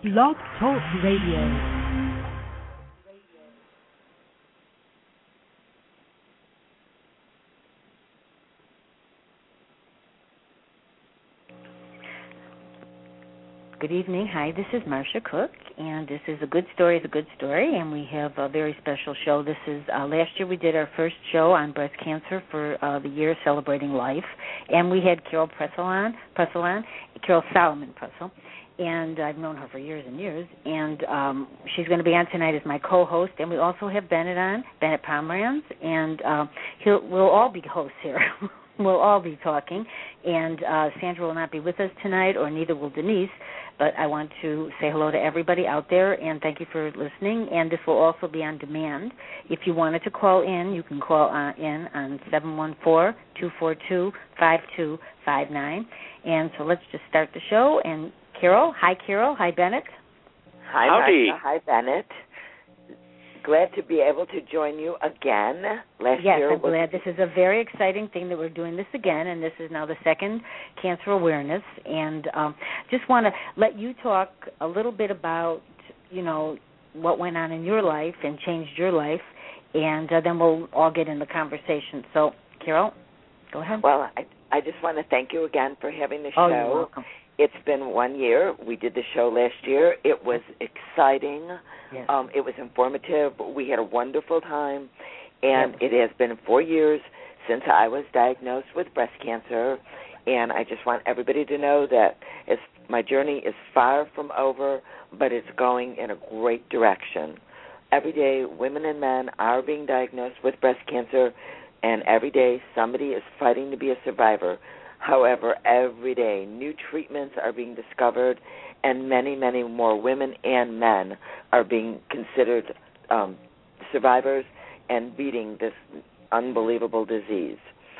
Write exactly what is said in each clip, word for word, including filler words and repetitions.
Blog Talk Radio. Good evening. Hi, this is Marcia Cook, and this is A Good Story is a Good Story, and we have a very special show. This is, uh, last year we did our first show on breast cancer for uh, the year celebrating life, and we had Carol Pressel on, Pressel on, Carol Solomon Pressel, and I've known her for years and years, and um, she's going to be on tonight as my co-host, and we also have Bennett on, Bennett Pomeranz, and uh, he'll, we'll all be hosts here. We'll all be talking, and uh, Sandra will not be with us tonight, or neither will Denise, but I want to say hello to everybody out there, and thank you for listening, and this will also be on demand. If you wanted to call in, you can call uh, in on seven one four, two four two, five two five nine, and so let's just start the show, and Carol, hi Carol, hi Bennett. Hi Howdy. Marcia, hi Bennett. Glad to be able to join you again. Last yes, year I'm was glad. This is a very exciting thing that we're doing this again, and this is now the second cancer awareness. And um, just want to let you talk a little bit about, you know, what went on in your life and changed your life, and uh, then we'll all get in the conversation. So, Carol, go ahead. Well, I, I just want to thank you again for having the oh, show. You're welcome. It's been one year. We did the show last year. It was exciting. Yes. Um, it was informative. We had a wonderful time. And Yep. it has been four years since I was diagnosed with breast cancer. And I just want everybody to know that it's, my journey is far from over, but it's going in a great direction. Every day, women and men are being diagnosed with breast cancer, and every day somebody is fighting to be a survivor. However, every day new treatments are being discovered, and many, many more women and men are being considered um, survivors and beating this unbelievable disease.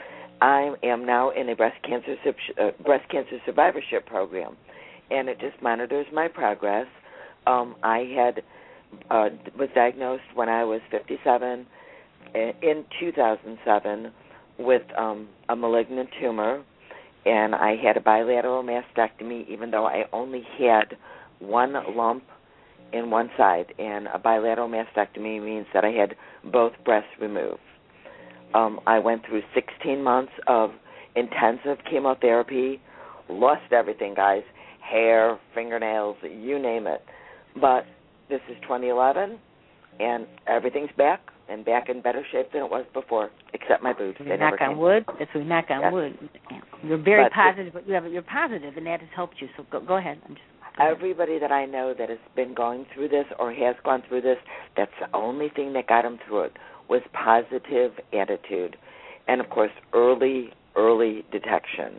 I am now in a breast cancer uh, breast cancer survivorship program, and it just monitors my progress. Um, I had uh, was diagnosed when I was fifty-seven in two thousand seven with um, a malignant tumor. And I had a bilateral mastectomy, even though I only had one lump in one side. And a bilateral mastectomy means that I had both breasts removed. Um, I went through sixteen months of intensive chemotherapy, lost everything, guys, hair, fingernails, you name it. But this is twenty eleven, and everything's back, and back in better shape than it was before, except my boobs. We they knock never on came wood. That's we knock on yes. wood. You're very but positive, but you have, you're positive, and that has helped you. So go, go ahead. I'm just Everybody that I know that has been going through this or has gone through this, that's the only thing that got them through it was positive attitude. And, of course, early, early detection.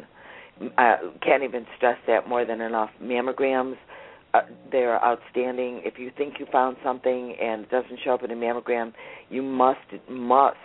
I can't even stress that more than enough. Mammograms, uh, they're outstanding. If you think you found something and it doesn't show up in a mammogram, you must, must,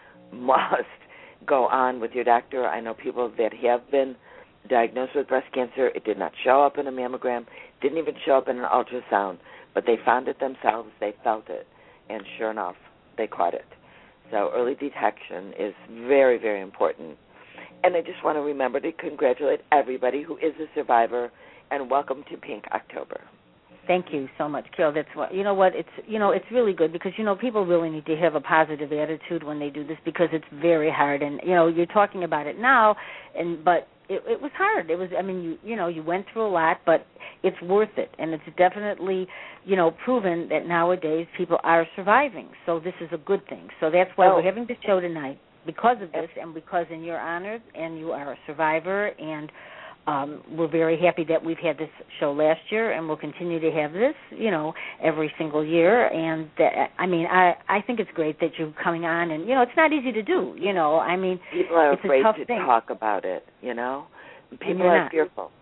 must go on with your doctor. I know people that have been diagnosed with breast cancer. It did not show up in a mammogram, didn't even show up in an ultrasound, but they found it themselves, they felt it, and sure enough, they caught it. So early detection is very, very important. And I just want to remember to congratulate everybody who is a survivor, and welcome to Pink October. Thank you so much, Carol. That's what you know. What it's you know it's really good because you know people really need to have a positive attitude when they do this because it's very hard. And you know you're talking about it now, and but it, it was hard. It was I mean you you know you went through a lot, but it's worth it, and it's definitely you know proven that nowadays people are surviving. So this is a good thing. So that's why oh. we're having the show tonight because of this, and because in your honor, and you are a survivor, and Um, we're very happy that we've had this show last year, and we'll continue to have this, you know, every single year. And uh, I mean, I, I think it's great that you're coming on, and you know, it's not easy to do. You know, I mean, people are it's afraid a tough to thing. talk about it. You know, people are are fearful.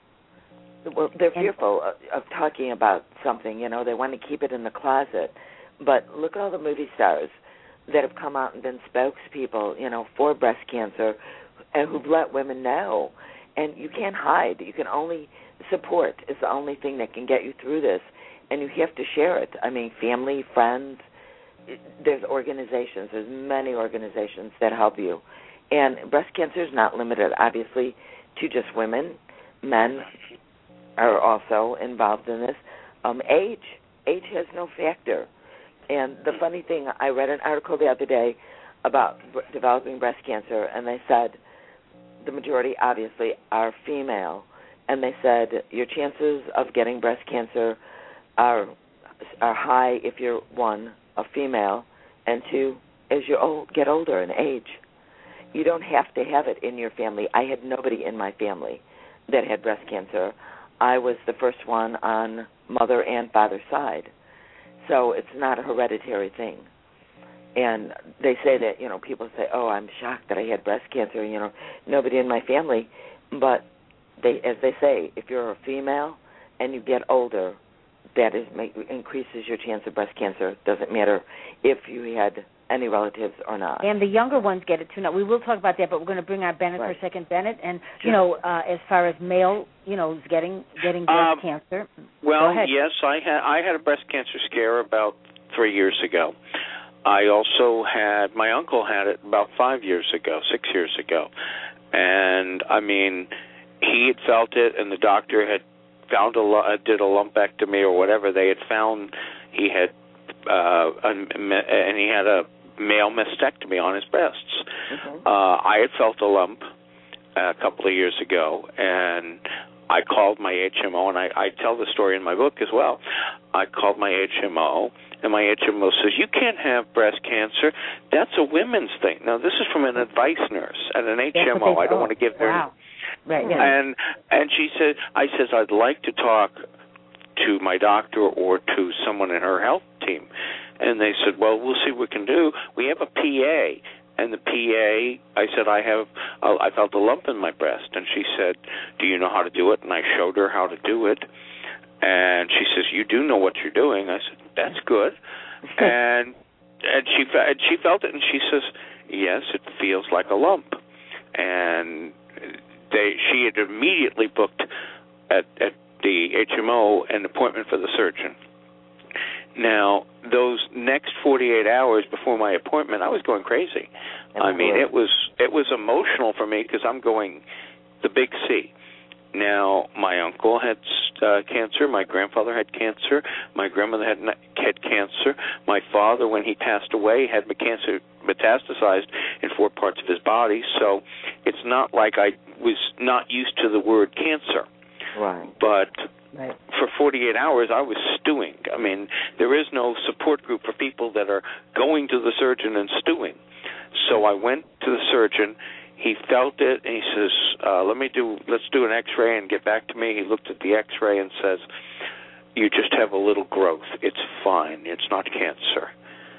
Well, they're and, fearful of, of talking about something. You know, they want to keep it in the closet. But look at all the movie stars that have come out and been spokespeople, you know, for breast cancer, and who've let women know. And you can't hide. You can only support is the only thing that can get you through this, and you have to share it. I mean, family, friends. There's organizations. There's many organizations that help you, and breast cancer is not limited, obviously, to just women. Men are also involved in this. um, age. Age has no factor. And the funny thing, I read an article the other day about b- developing breast cancer, and they said the majority, obviously, are female. And they said your chances of getting breast cancer are are high if you're, one, a female, and two, as you old, get older in age. You don't have to have it in your family. I had nobody in my family that had breast cancer. I was the first one on mother and father's side. So it's not a hereditary thing. And they say that, you know, people say, oh, I'm shocked that I had breast cancer, you know, nobody in my family. But they, as they say, if you're a female and you get older, that is make, increases your chance of breast cancer. Doesn't matter if you had any relatives or not. And the younger ones get it too. Now, we will talk about that, but we're going to bring on Bennett right. for a second. Bennett, and, sure. you know, uh, as far as male, you know, getting getting breast um, cancer. Well, yes, I had, I had a breast cancer scare about three years ago. I also had, my uncle had it about five years ago, six years ago. And, I mean, he had felt it, and the doctor had found a, did a lumpectomy or whatever. They had found he had, uh, a, and he had a male mastectomy on his breasts. Mm-hmm. Uh, I had felt a lump a couple of years ago, and I called my H M O, and I, I tell the story in my book as well. I called my H M O, and my H M O says, you can't have breast cancer. That's a women's thing. Now, this is from an advice nurse at an H M O. I don't want to give their... Wow. Right, yeah. And, and she said, I says, I'd like to talk to my doctor or to someone in her health team. And they said, well, we'll see what we can do. We have a P A. And the P A, I said, I have, uh, I felt a lump in my breast. And she said, do you know how to do it? And I showed her how to do it. And she says, you do know what you're doing. I said, that's good. and and she and she felt it, and she says, yes, it feels like a lump. And they, she had immediately booked at, at the H M O an appointment for the surgeon. Now, those next forty-eight hours before my appointment, I was going crazy. I mean, it was it was emotional for me because I'm going the big C. Now, my uncle had uh, cancer. My grandfather had cancer. My grandmother had had cancer. My father, when he passed away, had cancer metastasized in four parts of his body. So it's not like I was not used to the word cancer. Right. But... Right. For forty-eight hours, I was stewing. I mean, there is no support group for people that are going to the surgeon and stewing. So I went to the surgeon. He felt it, and he says, uh, "Let me do. Let's do an X-ray and get back to me." He looked at the X-ray and says, "You just have a little growth. It's fine. It's not cancer."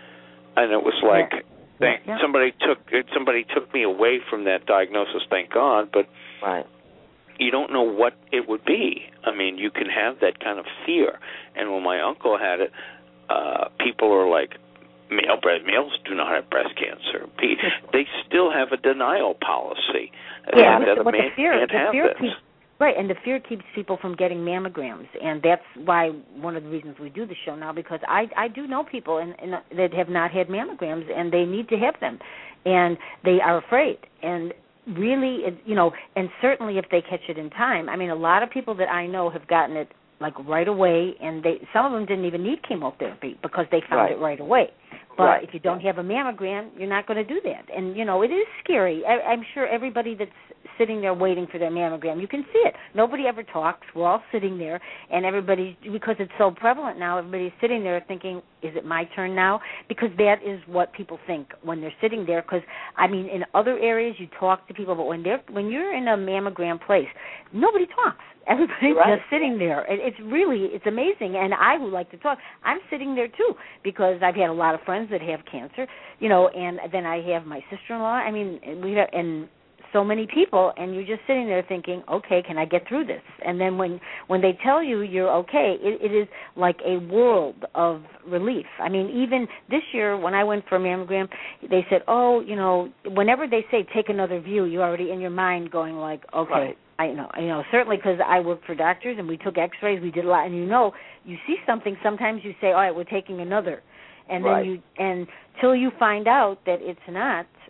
And it was like yeah. Thank, yeah. somebody took somebody took me away from that diagnosis. Thank God, but. Right. You don't know what it would be. I mean, you can have that kind of fear. And when my uncle had it, uh, people are like, male males do not have breast cancer. They still have a denial policy. Yeah, that but, but the fear, can't the have fear this. keeps, right, and the fear keeps people from getting mammograms, and that's why one of the reasons we do the show now, because I I do know people in, in, that have not had mammograms, and they need to have them, and they are afraid, and really, you know, and certainly if they catch it in time. I mean, a lot of people that I know have gotten it, like, right away, and they some of them didn't even need chemotherapy because they found right. it right away. But right. if you don't have a mammogram, you're not going to do that. And, you know, it is scary. I, I'm sure everybody that's sitting there waiting for their mammogram, you can see it. Nobody ever talks. We're all sitting there, and everybody, because it's so prevalent now, everybody's sitting there thinking, is it my turn now? Because that is what people think when they're sitting there. Because, I mean, in other areas you talk to people, but when they're when you're in a mammogram place, nobody talks. Everybody's right. just sitting there. It, it's really, it's amazing. And I who like to talk, I'm sitting there too because I've had a lot of friends that have cancer, you know, and then I have my sister-in-law. I mean, we have, and so many people, and you're just sitting there thinking, okay, can I get through this? And then when, when they tell you you're okay, it, it is like a world of relief. I mean, even this year when I went for a mammogram, they said, oh, you know, whenever they say take another view, you're already in your mind going like, okay. Right. I know, you know, certainly because I work for doctors and we took X-rays, we did a lot, and you know, you see something, sometimes you say, all right, we're taking another, and right. then you, and till you find out that it's not,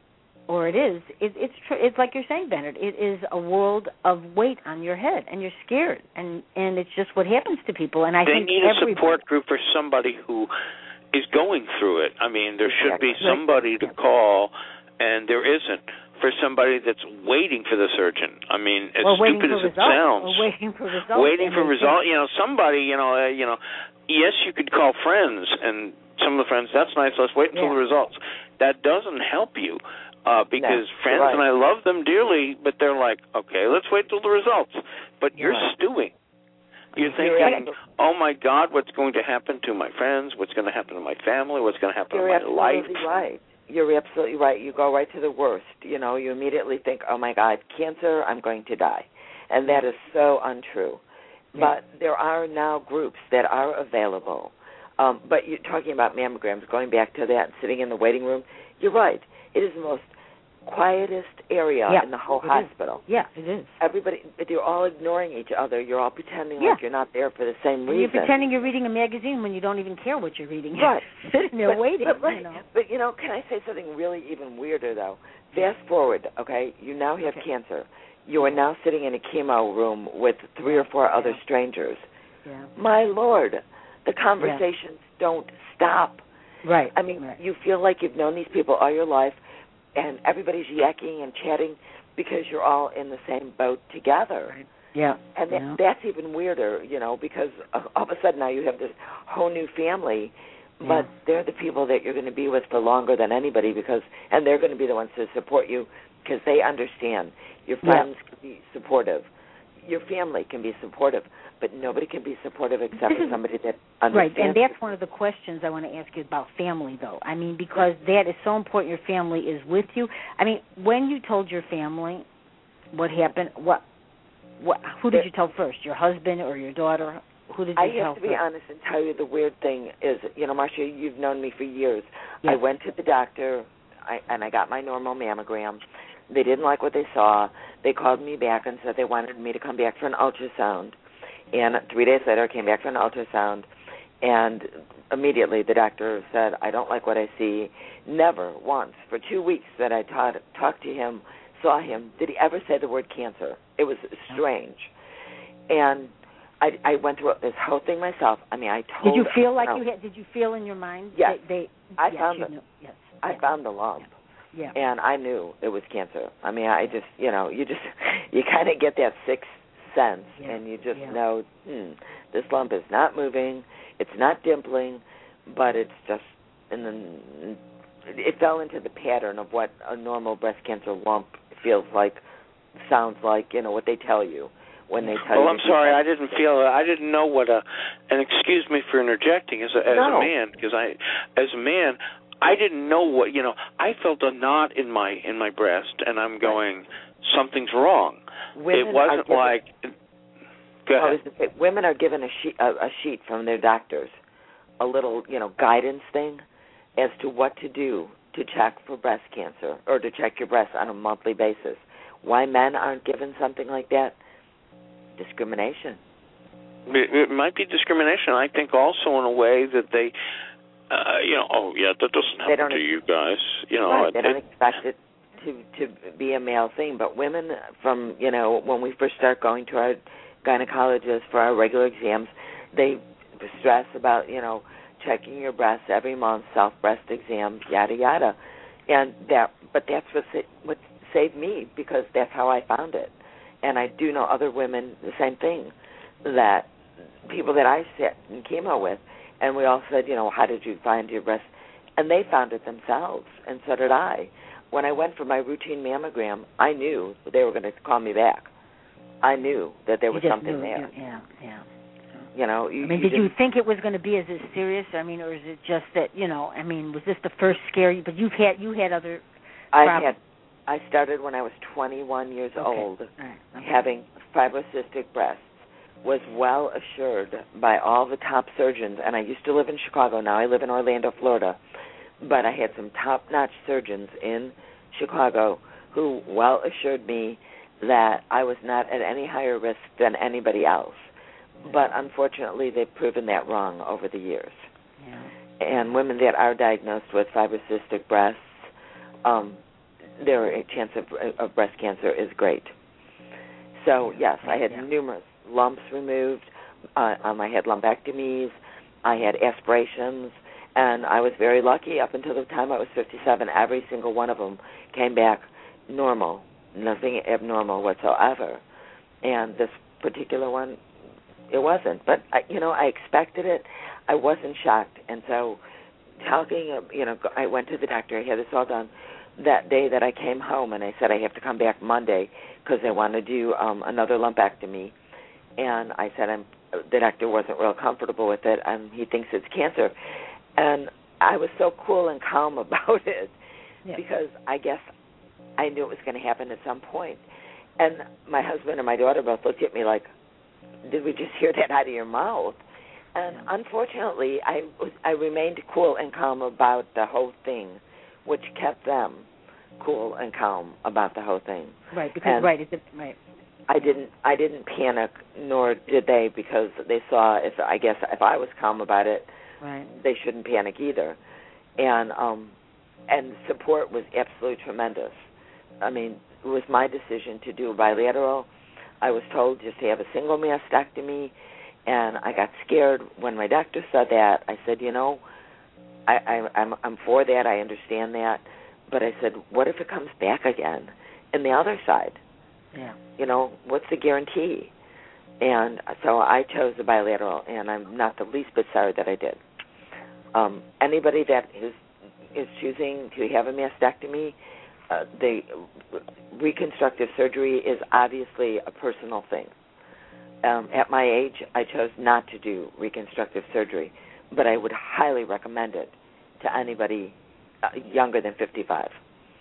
or it is, it, it's tr- it's like you're saying, Bennett. It is a world of weight on your head, and you're scared, and and it's just what happens to people. And I they think need a everybody, support group for somebody who is going through it. I mean, there should be Exactly. somebody to call, and there isn't. For somebody that's waiting for the surgeon. I mean, as or waiting stupid for as it results, sounds. or waiting for results. Waiting and for they results. think- You know, somebody, you know, uh, you know, yes, you could call friends, and some of the friends, that's nice, let's wait until Yeah. the results. That doesn't help you uh, because No, friends, right. and I love them dearly, but they're like, okay, let's wait till the results. But you're Right. stewing. You're You're thinking, absolutely- oh, my God, what's going to happen to my friends? What's going to happen to my family? What's going to happen You're to my life? absolutely right. You're absolutely right. You go right to the worst. You know, you immediately think, oh, my God, cancer, I'm going to die. And that is so untrue. Yeah. But there are now groups that are available. Um, but you're talking about mammograms, going back to that, sitting in the waiting room. You're right. It is the most quietest area Yeah, in the whole it hospital. Is. Yeah, it is. Everybody, you're all ignoring each other. You're all pretending Yeah. like you're not there for the same And reason. you're pretending you're reading a magazine when you don't even care what you're reading. Right. You're sitting there but, waiting. But, right. you know. but, you know, can I say something really even weirder, though? Fast forward, okay? You now have Okay. cancer. You are now sitting in a chemo room with three or four other Yeah. strangers. Yeah. My Lord, the conversations yeah. don't stop. Right. I mean, right. you feel like you've known these people all your life, and everybody's yakking and chatting because you're all in the same boat together. Right. Yeah. And that, yeah. that's even weirder, you know, because all of a sudden now you have this whole new family, but yeah. they're the people that you're going to be with for longer than anybody because, and they're going to be the ones to support you because they understand. Your friends yeah. can be supportive. Your family can be supportive, but nobody can be supportive except for somebody that understands. Right, and that's one of the questions I want to ask you about family, though. I mean, because that is so important. Your family is with you. I mean, when you told your family what happened, what, what, who did you tell first? Your husband or your daughter? Who did you I tell have to be first? honest and tell you the weird thing is, you know, Marcia, you've known me for years. Yeah. I went to the doctor, I, and I got my normal mammogram. They didn't like what they saw. They called me back and said they wanted me to come back for an ultrasound. And three days later, I came back for an ultrasound, and immediately the doctor said, I don't like what I see. Never once, for two weeks that I taught, talked to him, saw him, did he ever say the word cancer. It was strange. And I, I went through this whole thing myself. I mean, I told... Did you feel like no. you had, did you feel in your mind? Yes. They, they, I yes, found you it. knew. Yes. I yeah. found the lump. Yeah. And I knew it was cancer. I mean, I just, you know, you just, you kind of get that sixth sense, yeah. and you just yeah. know, hmm, this lump is not moving, it's not dimpling, but it's just, and then it fell into the pattern of what a normal breast cancer lump feels like, sounds like, you know, what they tell you when they tell well, you. Well, I'm sorry, I didn't feel, I didn't know what a, and excuse me for interjecting as a, as no. a man, because I, as a man, I didn't know what, you know, I felt a knot in my in my breast, and I'm going, something's wrong. Women it wasn't given, like, go ahead. I was say, women are given a sheet, a, a sheet from their doctors, a little, you know, guidance thing as to what to do to check for breast cancer or to check your breast on a monthly basis. Why men aren't given something like that? Discrimination. It, it might be discrimination. I think also in a way that they... Uh, you know, oh yeah, that doesn't happen to you guys. You know, right. it, they don't expect it to to be a male thing. But women, from you know, when we first start going to our gynecologist for our regular exams, they stress about you know checking your breasts every month, self breast exams, yada yada, and that. But that's what what saved me because that's how I found it, and I do know other women the same thing, that people that I sat in chemo with. And we all said, you know, how did you find your breast? And they found it themselves, and so did I. When I went for my routine mammogram, I knew they were going to call me back. I knew that there was you just something knew, there. Yeah, yeah. You know, you, I mean, you did you think it was going to be as serious? I mean, or is it just that, you know, I mean, was this the first scare? But you've had, you had other I problems. had. I started when I was twenty-one years okay. old, right. okay. having fibrocystic breasts. Was well assured by all the top surgeons, and I used to live in Chicago. Now I live in Orlando, Florida, but I had some top-notch surgeons in Chicago who well assured me that I was not at any higher risk than anybody else. But unfortunately, they've proven that wrong over the years. Yeah. And women that are diagnosed with fibrocystic breasts, um, their chance of, of breast cancer is great. So, yes, I had yeah. numerous lumps removed. Uh, um, I had lumpectomies. I had aspirations. And I was very lucky up until the time I was fifty-seven. Every single one of them came back normal, nothing abnormal whatsoever. And this particular one, it wasn't. But, I, you know, I expected it. I wasn't shocked. And so talking, you know, I went to the doctor. I had this all done that day that I came home, and I said I have to come back Monday because they want to do um, another lumpectomy. And I said I'm, the doctor wasn't real comfortable with it, and he thinks it's cancer. And I was so cool and calm about it yeah. because I guess I knew it was going to happen at some point. And my husband and my daughter both looked at me like, did we just hear that out of your mouth? And yeah. unfortunately, I was, I remained cool and calm about the whole thing, which kept them cool and calm about the whole thing. Right, because and right, it's a, right. I didn't I didn't panic, nor did they, because they saw if I guess if I was calm about it, right. they shouldn't panic either. And um, and support was absolutely tremendous. I mean, it was my decision to do a bilateral. I was told just to have a single mastectomy, and I got scared when my doctor said that. I said, you know, I, I, I'm I'm for that. I understand that, but I said, what if it comes back again? And the other side, yeah, you know, what's the guarantee? And so I chose the bilateral, and I'm not the least bit sorry that I did. Um, anybody that is is choosing to have a mastectomy, uh, the reconstructive surgery is obviously a personal thing. Um, at my age, I chose not to do reconstructive surgery, but I would highly recommend it to anybody uh, younger than fifty-five.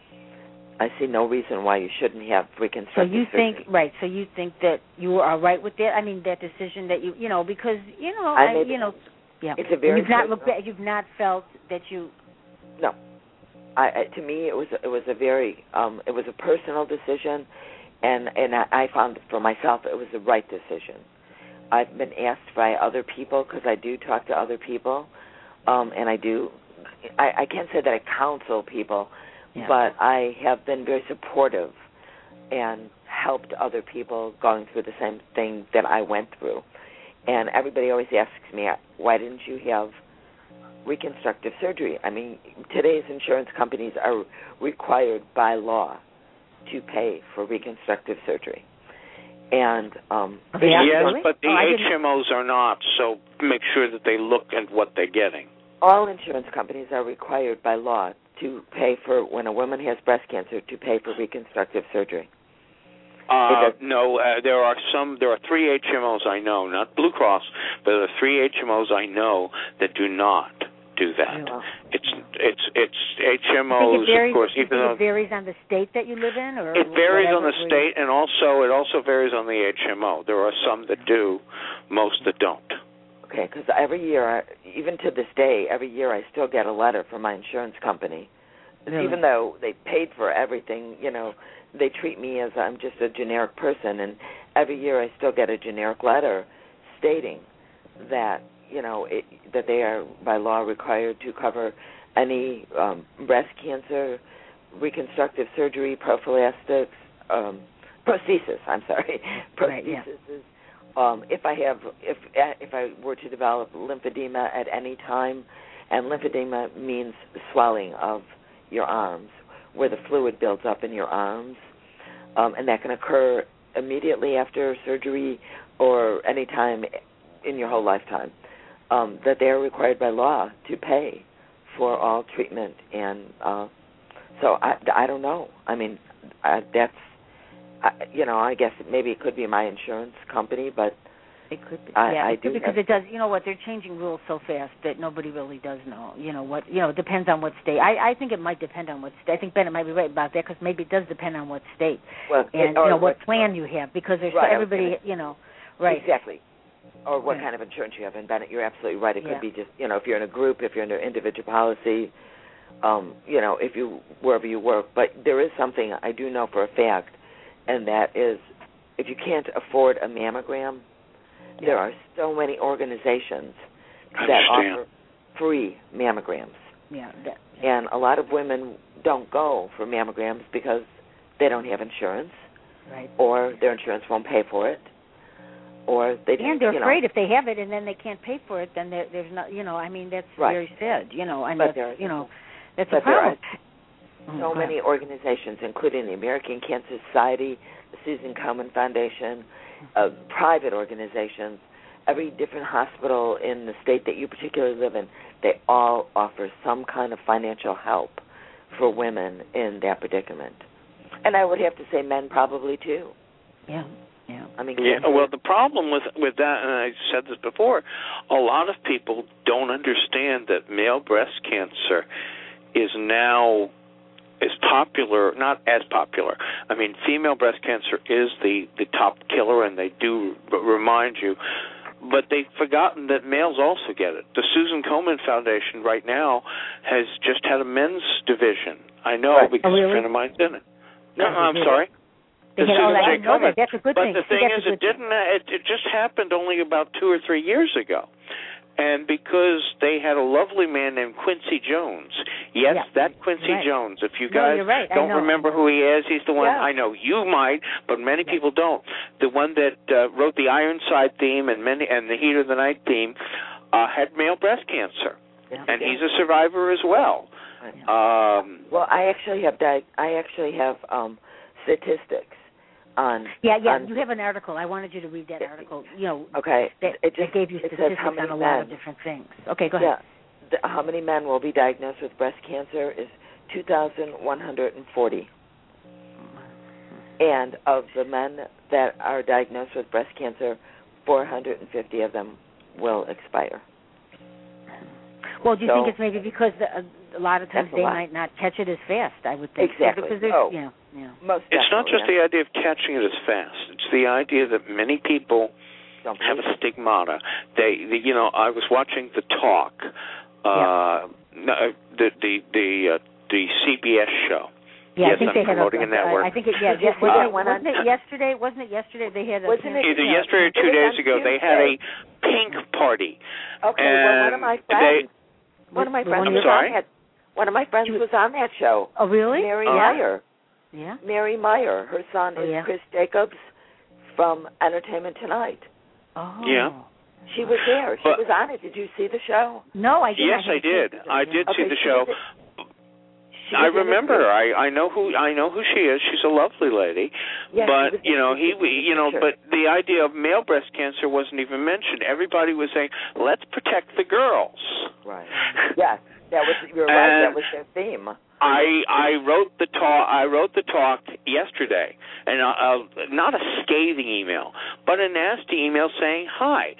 I see no reason why you shouldn't have reconstructive surgery. So you think, right, so you think that you are right with that? I mean, that decision that you, you know, because, you know, I I, made you it, know, yeah. It's a very you've not personal, looked back, you've not felt that you... No. I, I, to me, it was it was a very um, it was a personal decision, and and I, I found for myself it was the right decision. I've been asked by other people because I do talk to other people, um, and I do. I, I can't say that I counsel people, yeah. but I have been very supportive and helped other people going through the same thing that I went through. And everybody always asks me, why didn't you have reconstructive surgery? I mean, today's insurance companies are required by law to pay for reconstructive surgery. And um, okay, yes, really? but the oh, H M Os are not, so make sure that they look at what they're getting. All insurance companies are required by law to pay for, when a woman has breast cancer, to pay for reconstructive surgery. Uh, no, uh, there are some. There are three H M Os I know, not Blue Cross, but there are three H M Os I know that do not do that. Yeah. It's it's it's H M Os, you think it varies, of course. you Even think though it varies on the state that you live in, or it varies on the whatever, state, and also it also varies on the H M O. There are some that do, most that don't. Okay, because every year, even to this day, every year I still get a letter from my insurance company. Really? Even though they paid for everything, you know, they treat me as I'm just a generic person, and every year I still get a generic letter stating that, you know, it, that they are by law required to cover any um, breast cancer, reconstructive surgery, prophylaxis, um, prosthesis. I'm sorry, prosthesis. Right, yeah. Um, if I have, if if I were to develop lymphedema at any time, and lymphedema means swelling of your arms, where the fluid builds up in your arms, um, and that can occur immediately after surgery or any time in your whole lifetime, um, that they are required by law to pay for all treatment. And uh, so I, I don't know. I mean, I, that's, I, you know, I guess maybe it could be my insurance company, but it could be. I, yeah, I it do could, because have, it does. You know what? They're changing rules so fast that nobody really does know. You know what? You know, it depends on what state. I, I think it might depend on what state. I think Bennett might be right about that, because maybe it does depend on what state well, and it, or you know what what plan you have, because there's right, everybody. You know, right? Exactly. Or what yeah. kind of insurance you have. And Bennett, you're absolutely right. It yeah. could be just, you know, if you're in a group, if you're under individual policy, um, you know, if you wherever you work. But there is something I do know for a fact, and that is, if you can't afford a mammogram, yeah. there are so many organizations that offer free mammograms. Yeah. That, yeah. And a lot of women don't go for mammograms because they don't have insurance, right? Or their insurance won't pay for it, or they and they're you afraid know, if they have it and then they can't pay for it, then there, there's not, you know, I mean that's right. very sad, you know, and but that's, you know, that's but a problem. There are so mm-hmm. many organizations, including the American Cancer Society, the Susan Komen Foundation, uh, private organizations, every different hospital in the state that you particularly live in, they all offer some kind of financial help for women in that predicament. And I would have to say men probably too. Yeah. Yeah. I mean, yeah, well, the problem with with that, and I said this before, a lot of people don't understand that male breast cancer is now is popular, not as popular. I mean, female breast cancer is the, the top killer, and they do remind you, but they've forgotten that males also get it. The Susan Komen Foundation right now has just had a men's division. I know right. because oh, really? a friend of mine's in it. No, yeah, I'm sorry. They had, oh, I know that. That's a good but thing. the thing See, is, it didn't. It, it just happened only about two or three years ago, and because they had a lovely man named Quincy Jones. Yes, yeah. that Quincy right. Jones. If you no, guys you're right. don't remember who he is, he's the one. Yeah. I know you might, but many yeah. people don't. The one that uh, wrote the Ironside theme and many and the Heat of the Night theme uh, had male breast cancer, yeah. and yeah. he's a survivor as well. Yeah. Um, well, I actually have di- I actually have um, statistics. On, yeah, yeah. on, you have an article. I wanted you to read that article. You know, okay. That, it just, that gave you statistics on a men, lot of different things. Okay, go ahead. Yeah, the, how many men will be diagnosed with breast cancer is two thousand one hundred forty. And of the men that are diagnosed with breast cancer, four hundred fifty of them will expire. Well, do you so, think it's maybe because the, uh, a lot of times they lot. might not catch it as fast? I would think exactly. So, because oh, you know, yeah. most it's not just yeah. the idea of catching it as fast. It's the idea that many people Don't have a stigmata. They, the, you know, I was watching The Talk, uh, yeah. the the the uh, the C B S show. Yeah, yes, I think I'm they had a, a network. I think it. Yeah, Did you see wasn't, that it, one wasn't on, it yesterday? Wasn't it yesterday? They had a wasn't it, either no, yesterday or two days ago. They had a pink party. Okay, and well, one of my friends. They, one of my the friends one was sorry? on that. One of my friends was on that show. Oh, really? Mary oh. Meyer. Yeah. Mary Meyer. Her son oh, is yeah. Chris Jacobs from Entertainment Tonight. Oh. Yeah. She was there. She but, was on it. Did you see the show? No, I didn't. Yes, I, I did. I did okay, see the show. I remember. I I know who I know who she is. She's a lovely lady. Yeah, but you know, he you know, picture. but the idea of male breast cancer wasn't even mentioned. Everybody was saying, "Let's protect the girls." Right. Yes, that was you're and right. That was their theme. I I wrote the talk. I wrote the talk yesterday, and uh, uh, not a scathing email, but a nasty email saying, "Hi,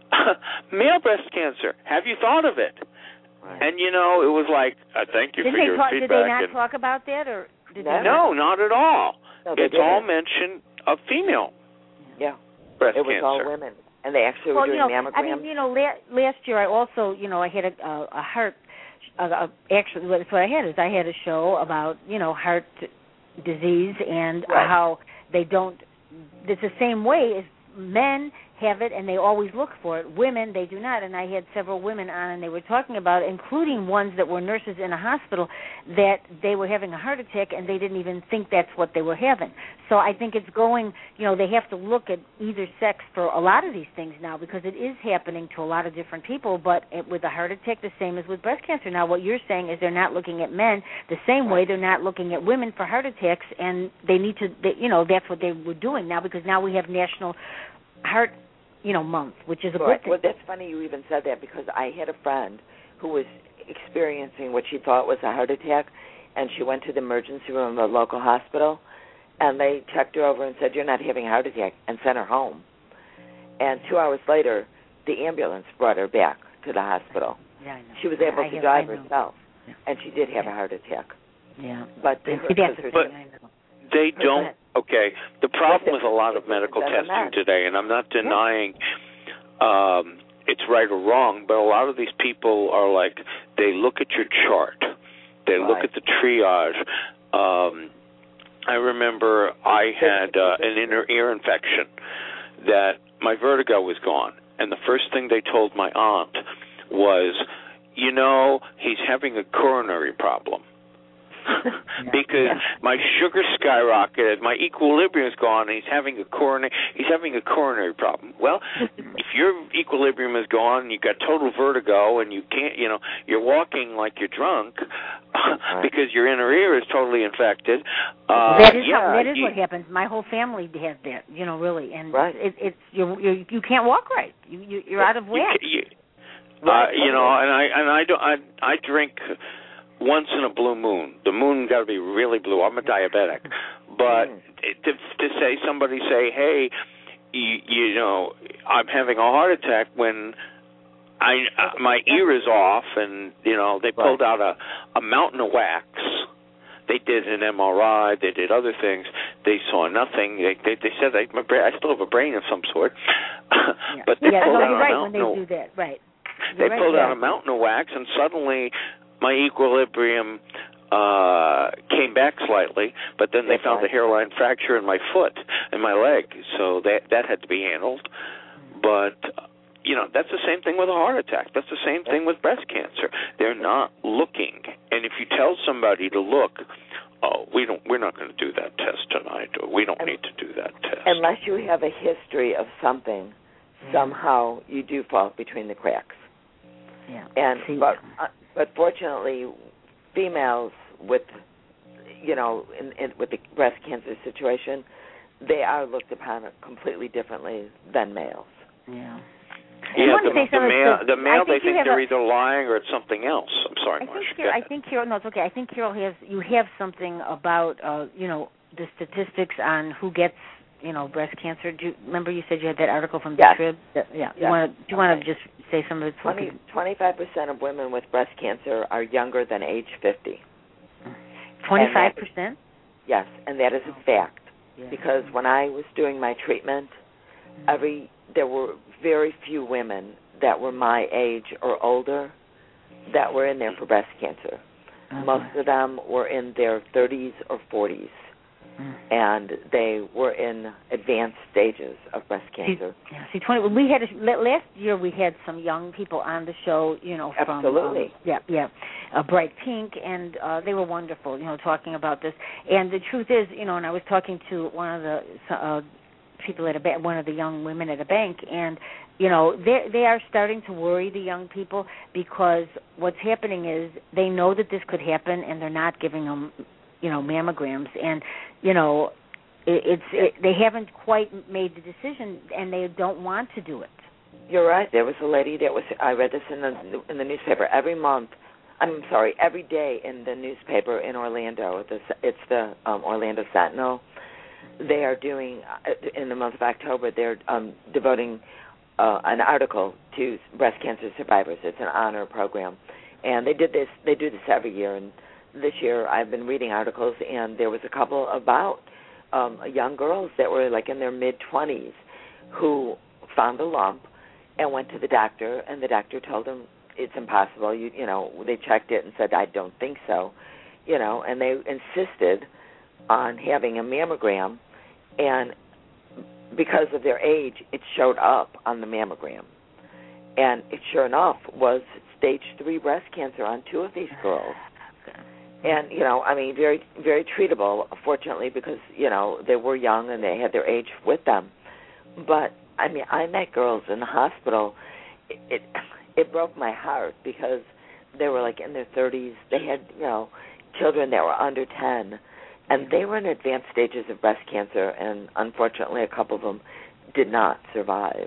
male breast cancer. Have you thought of it?" Right. And, you know, it was like, uh, thank you did for they your talk, feedback. Did they not and, talk about that? or did No, they no not at all. No, it's didn't. all mention of female yeah. breast it was cancer. all women. And they actually well, were doing you know, mammograms. I mean, you know, la- last year I also, you know, I had a, a, a heart, uh, uh, actually, that's what I had is I had a show about, you know, heart disease and right. uh, how they don't, it's the same way as men have it and they always look for it. Women, they do not. And I had several women on and they were talking about it, including ones that were nurses in a hospital, that they were having a heart attack and they didn't even think that's what they were having. So I think it's going, you know, they have to look at either sex for a lot of these things now because it is happening to a lot of different people, but it, with a heart attack, the same as with breast cancer. Now what you're saying is they're not looking at men the same way they're not looking at women for heart attacks, and they need to, they, you know, that's what they were doing now because now we have National Heart you know, month, which is a right. good thing. Well, that's funny you even said that because I had a friend who was experiencing what she thought was a heart attack, and she went to the emergency room of the local hospital, and they checked her over and said, you're not having a heart attack, and sent her home. And two hours later, the ambulance brought her back to the hospital. Yeah, I know. She was able I to have, drive herself, yeah. and she did have yeah. a heart attack. Yeah. But they, her, that's her, but they don't. Okay, the problem with a lot of medical testing today, and I'm not denying um, it's right or wrong, but a lot of these people are like, they look at your chart, they right. look at the triage. Um, I remember I had uh, an inner ear infection that my vertigo was gone, and the first thing they told my aunt was, you know, he's having a coronary problem. Because yeah. my sugar skyrocketed, my equilibrium's gone, and he's having a coronary. He's having a coronary problem. Well, if your equilibrium is gone, you've got total vertigo, and you can't, you know, you're walking like you're drunk right. because your inner ear is totally infected. Uh, that is yeah, how, that is you, what happens. My whole family had that, you know, really, and right. it, it's you you you can't walk right. You, you you're out of whack. You, you, uh, you know, and I and I don't I I drink once in a blue moon. The moon got to be really blue. I'm a diabetic, but mm. to to say somebody say, hey, you, you know, I'm having a heart attack when I uh, my ear is off, and you know they pulled out a a mountain of wax. They did an M R I. They did other things. They saw nothing. They they, they said I, my brain, I still have a brain of some sort, yeah. but they yeah, pulled no, out you're a right mountain. When they do that, right? You're They right, pulled yeah. out a mountain of wax, and suddenly my equilibrium uh, came back slightly. But then they That's found right. a hairline fracture in my foot and my leg, so that that had to be handled. But you know, that's the same thing with a heart attack. That's the same thing with breast cancer. They're not looking, and if you tell somebody to look, oh, we don't, we're not going to do that test tonight, or we don't and, need to do that test. Unless you have a history of something, yeah. somehow you do fall between the cracks. Yeah. And See, but uh, but fortunately, females with you know in, in, with the breast cancer situation, they are looked upon completely differently than males. Yeah. Yeah, the, the male, the male think they think they're a, either lying or it's something else. I'm sorry, I Marcia. think Carol, I think Carol, no, it's okay. I think Carol has you have something about uh, you know the statistics on who gets you know breast cancer. Do you remember you said you had that article from the yes. Trib? That, yeah. Yes. You want to do you okay. want to just say some of it? twenty, twenty-five percent of women with breast cancer are younger than age fifty. Twenty-five percent. Yes, and that is a fact yeah. because when I was doing my treatment, every there were very few women that were my age or older that were in there for breast cancer. Okay. Most of them were in their thirties or forties, mm. and they were in advanced stages of breast cancer. See, yeah, see twenty. We had a, last year. We had some young people on the show. You know, from absolutely, um, yeah, yeah, uh, Bright Pink, and uh, they were wonderful. You know, talking about this. And the truth is, you know, and I was talking to one of the uh, people at a ba- one of the young women at a bank, and you know they they are starting to worry the young people because what's happening is they know that this could happen, and they're not giving them, you know, mammograms, and you know it, it's it, they haven't quite made the decision, and they don't want to do it. You're right. There was a lady that was I read this in the in the newspaper every month. I'm sorry, every day in the newspaper in Orlando. It's the um, Orlando Sentinel. They are doing, in the month of October, they're um, devoting uh, an article to breast cancer survivors. It's an honor program. And they did this, they do this every year. And this year I've been reading articles, and there was a couple about um, young girls that were like in their mid-twenties who found a lump and went to the doctor, and the doctor told them it's impossible. You, you know, they checked it and said, I don't think so. You know, and they insisted on having a mammogram, and because of their age, it showed up on the mammogram. And it sure enough was stage three breast cancer on two of these girls. And, you know, I mean, very, very treatable, fortunately, because, you know, they were young and they had their age with them. But, I mean, I met girls in the hospital. It, it, it broke my heart because they were, like, in their thirties. They had, you know, children that were under ten. And they were in advanced stages of breast cancer, and unfortunately a couple of them did not survive.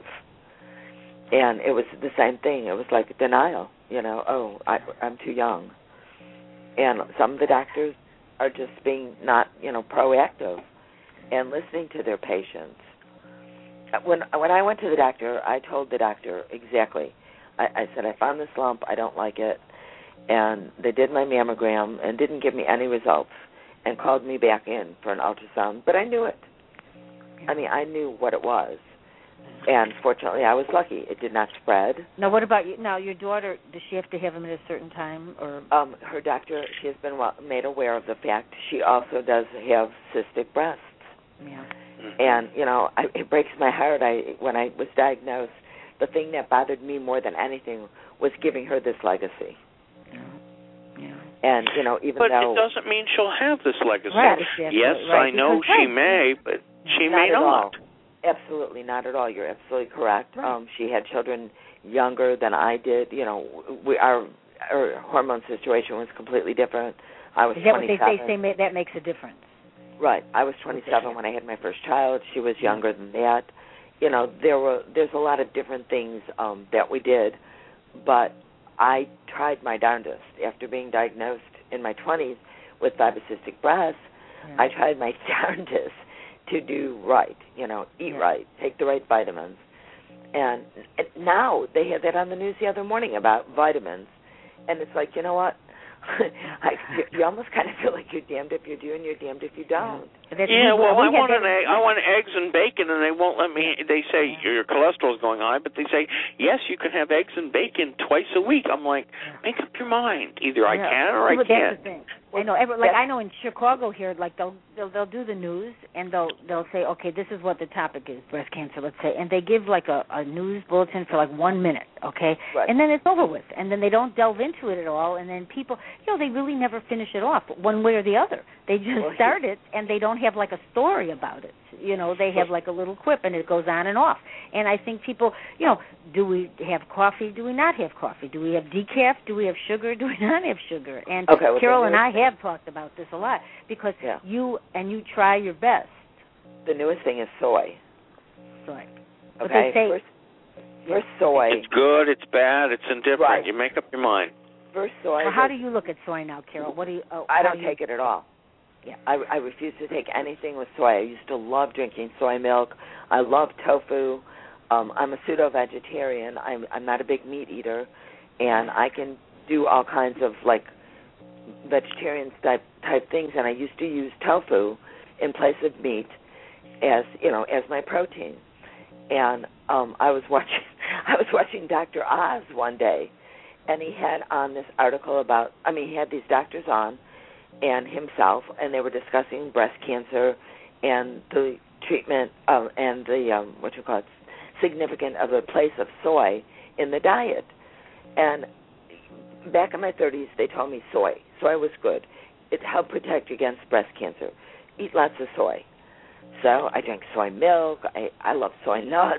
And it was the same thing. It was like denial, you know, oh, I, I'm too young. And some of the doctors are just being not, you know, proactive and listening to their patients. When when I went to the doctor, I told the doctor exactly. I, I said, I found this lump, I don't like it. And they did my mammogram and didn't give me any results, and called me back in for an ultrasound, but I knew it. I mean, I knew what it was, and fortunately, I was lucky. It did not spread. Now, what about you? Now, your daughter, does she have to have them at a certain time, or? Um, her doctor, she has been made aware of the fact she also does have cystic breasts. Yeah. And you know, I, it breaks my heart. I when I was diagnosed, the thing that bothered me more than anything was giving her this legacy. And, you know, even but though... But it doesn't mean she'll have this legacy. Right, exactly, yes, right, I know because, she right. may, but she not may at not. All. Absolutely not at all. You're absolutely correct. Right. Um, she had children younger than I did. You know, we, our, our hormone situation was completely different. I was Is that twenty-seven. what they say? Say ma- that makes a difference. Right. I was twenty-seven okay. when I had my first child. She was younger than that. You know, there were there's a lot of different things um, that we did, but I tried my darndest. After being diagnosed in my twenties with fibrocystic breast, Yeah. I tried my darndest to do right, you know, eat yeah. right, take the right vitamins. And now they had that on the news the other morning about vitamins. And it's like, you know what? I, you, you almost kind of feel like you're damned if you do and you're damned if you don't. Yeah, yeah well, we I want that, an egg. I want eggs and bacon, and they won't let me. They say yeah. your cholesterol's going high, but they say, yes, you can have eggs and bacon twice a week. I'm like, make up your mind. Either I yeah. can or yeah, I can't. That's the thing. I know, every, like I know in Chicago here, like they'll, they'll they'll do the news and they'll they'll say, okay, this is what the topic is, breast cancer, let's say, and they give like a, a news bulletin for like one minute, okay, right. and then it's over with, and then they don't delve into it at all, and then people, you know, they really never finish it off one way or the other. They just well, start it and they don't have like a story about it. You know, they have like a little quip and it goes on and off. And I think people, you know, do we have coffee? Do we not have coffee? Do we have decaf? Do we have sugar? Do we not have sugar? And okay, well, Carol and I have talked about this a lot because yeah. you and you try your best. The newest thing is soy. Soy. But okay. they say, first, first soy. It's good. It's bad. It's indifferent. Right. You make up your mind. First soy. Well, how do you look at soy now, Carol? What do you? Uh, I don't you, take it at all. Yeah. I, I refuse to take anything with soy. I used to love drinking soy milk. I love tofu. Um, I'm a pseudo-vegetarian. I'm, I'm not a big meat eater, and I can do all kinds of like vegetarian type type things. And I used to use tofu in place of meat as you know as my protein. And um, I was watching I was watching Doctor Oz one day, and he had on this article about. I mean, he had these doctors on. And himself, and they were discussing breast cancer and the treatment of, and the um, what you call it, significant of the place of soy in the diet. And back in my thirties, they told me soy. Soy was good. It helped protect you against breast cancer. Eat lots of soy. So I drank soy milk. I I love soy nuts.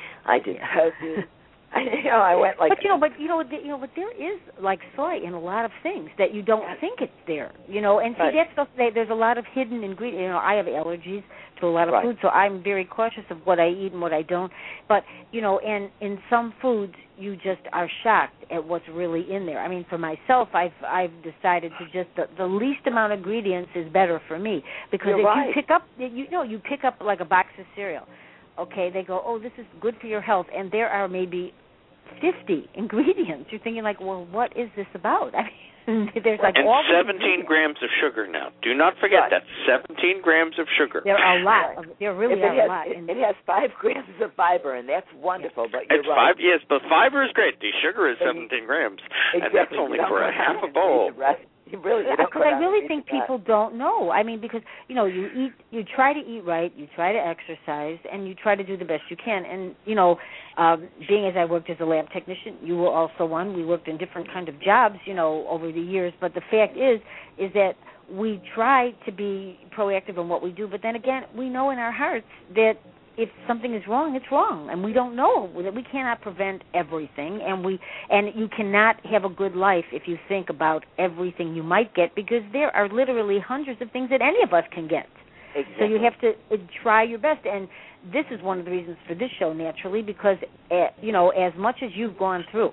I did tofu. I, you know, I went like. But you know, but you know, the, you know, but there is like soy in a lot of things that you don't think it's there. You know, and see right. that stuff. They, there's a lot of hidden ingredients. You know, I have allergies to a lot of right. food, so I'm very cautious of what I eat and what I don't. But you know, and in some foods, you just are shocked at what's really in there. I mean, for myself, I've I've decided to just the, the least amount of ingredients is better for me because You're if right. you pick up, you know, you pick up like a box of cereal. Okay, they go, oh, this is good for your health, and there are maybe fifty ingredients. You're thinking like, well, what is this about? I mean, there's like and all seventeen grams of sugar now. Do not forget right. that seventeen grams of sugar. There are a lot. Of, there really if are has, a lot. It, it has five grams of fiber, and that's wonderful. Yeah. But you're it's right. five. Yes, the fiber is great. The sugar is and seventeen grams, exactly. and that's only for a half a bowl. You really, because I really think people don't know. I mean, because you know, you eat, you try to eat right, you try to exercise, and you try to do the best you can. And you know, um, being as I worked as a lab technician, you were also one. We worked in different kind of jobs, you know, over the years. But the fact is, is that we try to be proactive in what we do. But then again, we know in our hearts that if something is wrong, it's wrong, and we don't know that we cannot prevent everything, and we and you cannot have a good life if you think about everything you might get, because there are literally hundreds of things that any of us can get. Exactly. So you have to uh, try your best, and this is one of the reasons for this show, naturally, because uh, you know, as much as you've gone through,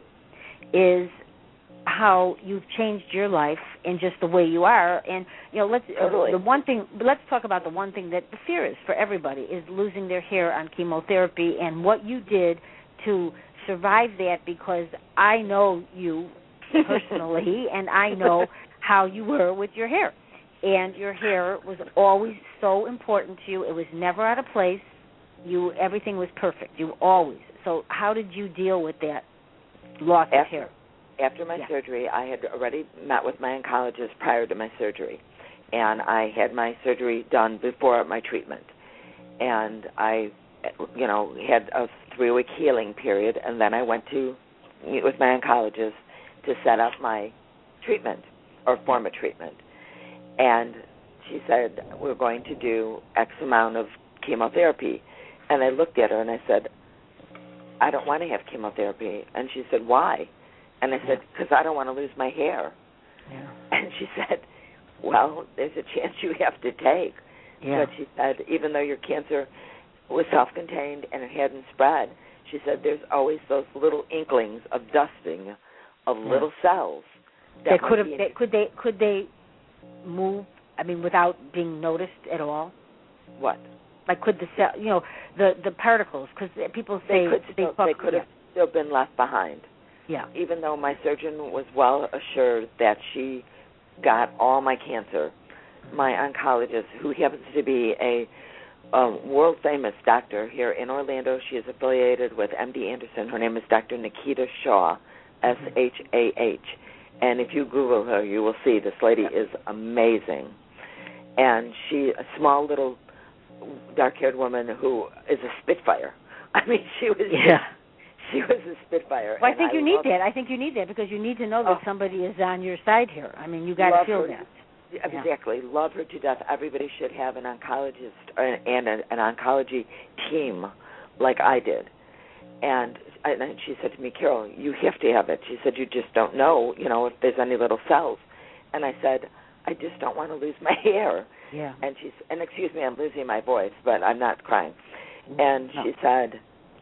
is how you've changed your life and just the way you are. And you know, let's totally. uh, the one thing. Let's talk about the one thing that the fear is for everybody is losing their hair on chemotherapy, and what you did to survive that. Because I know you personally, and I know how you were with your hair, and your hair was always so important to you. It was never out of place. You everything was perfect. You always. So how did you deal with that loss After- of hair? After my yeah. surgery, I had already met with my oncologist prior to my surgery, and I had my surgery done before my treatment. And I, you know, had a three-week healing period, and then I went to meet with my oncologist to set up my treatment. or form of treatment. And she said, we're going to do X amount of chemotherapy. And I looked at her and I said, I don't want to have chemotherapy. And she said, why? And I said, because I don't want to lose my hair. Yeah. And she said, well, there's a chance you have to take. Yeah. But she said, even though your cancer was self-contained and it hadn't spread, she said there's always those little inklings of dusting of yeah. little cells. That they could have. They, could they? Could they move? I mean, without being noticed at all? What? Like, could the cell? You know, the the particles? Because people say they could still, they, they could have still been left behind. Yeah. Even though my surgeon was well assured that she got all my cancer, my oncologist, who happens to be a um, world-famous doctor here in Orlando, she is affiliated with M D Anderson. Her name is Doctor Nikita Shah, S H A H. And if you Google her, you will see this lady is amazing. And she, a small little dark-haired woman who is a spitfire. I mean, she was yeah. she was a spitfire. Well, I think I you need love, that. I think you need that because you need to know that oh, somebody is on your side here. I mean, you got to feel her, that. Exactly. Yeah. Love her to death. Everybody should have an oncologist and an oncology team like I did. And, and she said to me, Carol, you have to have it. She said, you just don't know, you know, if there's any little cells. And I said, I just don't want to lose my hair. Yeah. And she's, and excuse me, I'm losing my voice, but I'm not crying. And no. she said,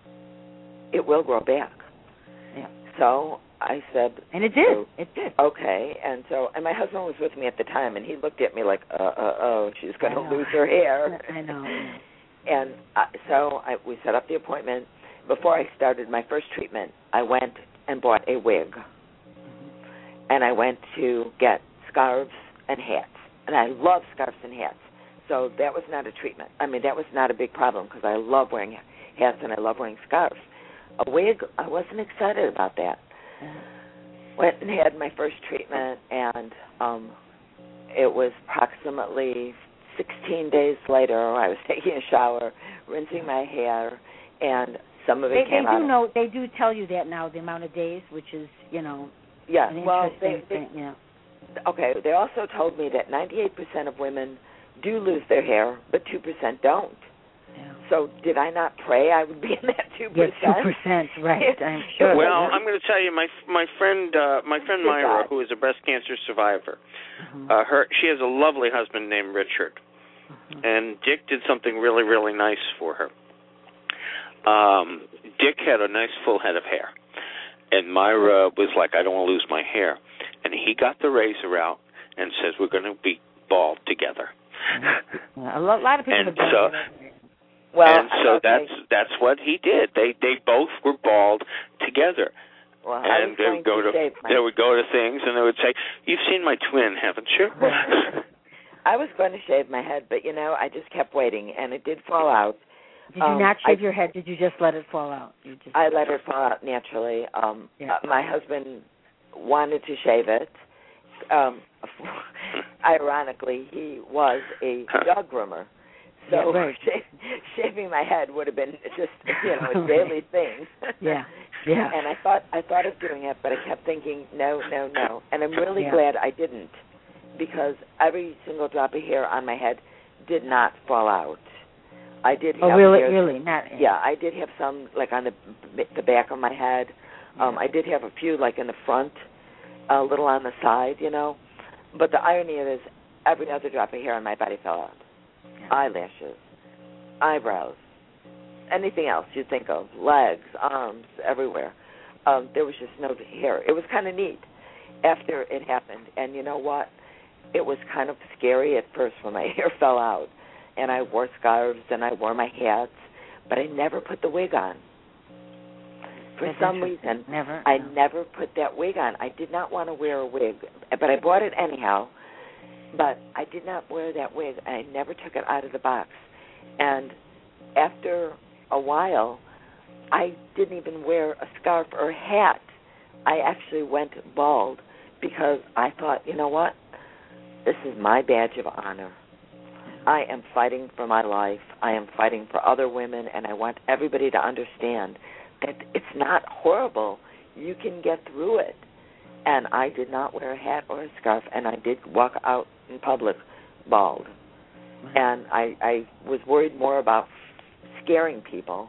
it will grow back. Yeah. So I said, and it did. Oh, it did. Okay. And so, and my husband was with me at the time, and he looked at me like, uh, uh, oh, she's going to lose her hair. I know. And uh, so I, we set up the appointment. Before I started my first treatment, I went and bought a wig. Mm-hmm. And I went to get scarves and hats. And I love scarves and hats. So that was not a treatment. I mean, that was not a big problem because I love wearing hats and I love wearing scarves. A wig, I wasn't excited about that. Mm-hmm. Went and had my first treatment, and um, it was approximately sixteen days later. I was taking a shower, rinsing my hair, and some of it they, came they out. do know. They do tell you that now, the amount of days, which is, you know, yeah. an well, interesting they, they, thing. Yeah. Okay. They also told me that ninety-eight percent of women do lose their hair, but two percent don't. Yeah. So did I not pray I would be in that two percent? Yeah, two percent, right? I'm sure. Well, I'm going to tell you, my my friend, uh, my friend Myra, who is a breast cancer survivor, mm-hmm. uh, her she has a lovely husband named Richard, mm-hmm. and Dick did something really, really nice for her. Um, Dick had a nice full head of hair, and Myra was like, I don't want to lose my hair, and he got the razor out and says, we're going to be bald together. Mm-hmm. Yeah, a lot of people and have done so, that. Well, and so okay. that's that's what he did. They they both were bald together. Well, and they would go to, to they would go to things and they would say, "You've seen my twin, haven't you?" I was going to shave my head, but you know, I just kept waiting, and it did fall out. Did you um, not shave I, your head? Did you just let it fall out? You just I let it fall out naturally. Um, yeah. uh, my husband wanted to shave it. Um, ironically, he was a dog groomer. So yeah, right. sh- shaving my head would have been just, you know, a daily thing. yeah, yeah. And I thought I thought of doing it, but I kept thinking, no, no, no. And I'm really yeah. glad I didn't, because every single drop of hair on my head did not fall out. I did have oh, really, hairs, really, not. Yeah, I did have some like on the the back of my head. Um, yeah. I did have a few like in the front, a little on the side, you know. But the irony of it is, every other drop of hair on my body fell out. Eyelashes, eyebrows, anything else you think of, legs, arms, everywhere. Um, there was just no hair. It was kind of neat after it happened. And you know what? It was kind of scary at first when my hair fell out. And I wore scarves and I wore my hats, but I never put the wig on. For That's some reason, never, I no. never put that wig on. I did not want to wear a wig, but I bought it anyhow. But I did not wear that wig, and I never took it out of the box. And after a while, I didn't even wear a scarf or a hat. I actually went bald because I thought, you know what? This is my badge of honor. I am fighting for my life. I am fighting for other women, and I want everybody to understand that it's not horrible. You can get through it. and I did not wear a hat or a scarf, and I did walk out in public bald. And I, I was worried more about scaring people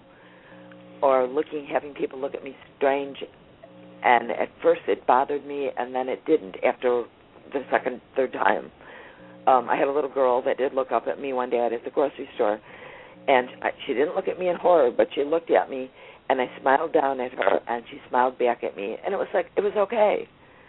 or looking, having people look at me strange. And at first it bothered me, and then it didn't after the second, third time. Um, I had a little girl that did look up at me one day at the grocery store, and I, she didn't look at me in horror, but she looked at me, and I smiled down at her, and she smiled back at me, and it was like, it was okay.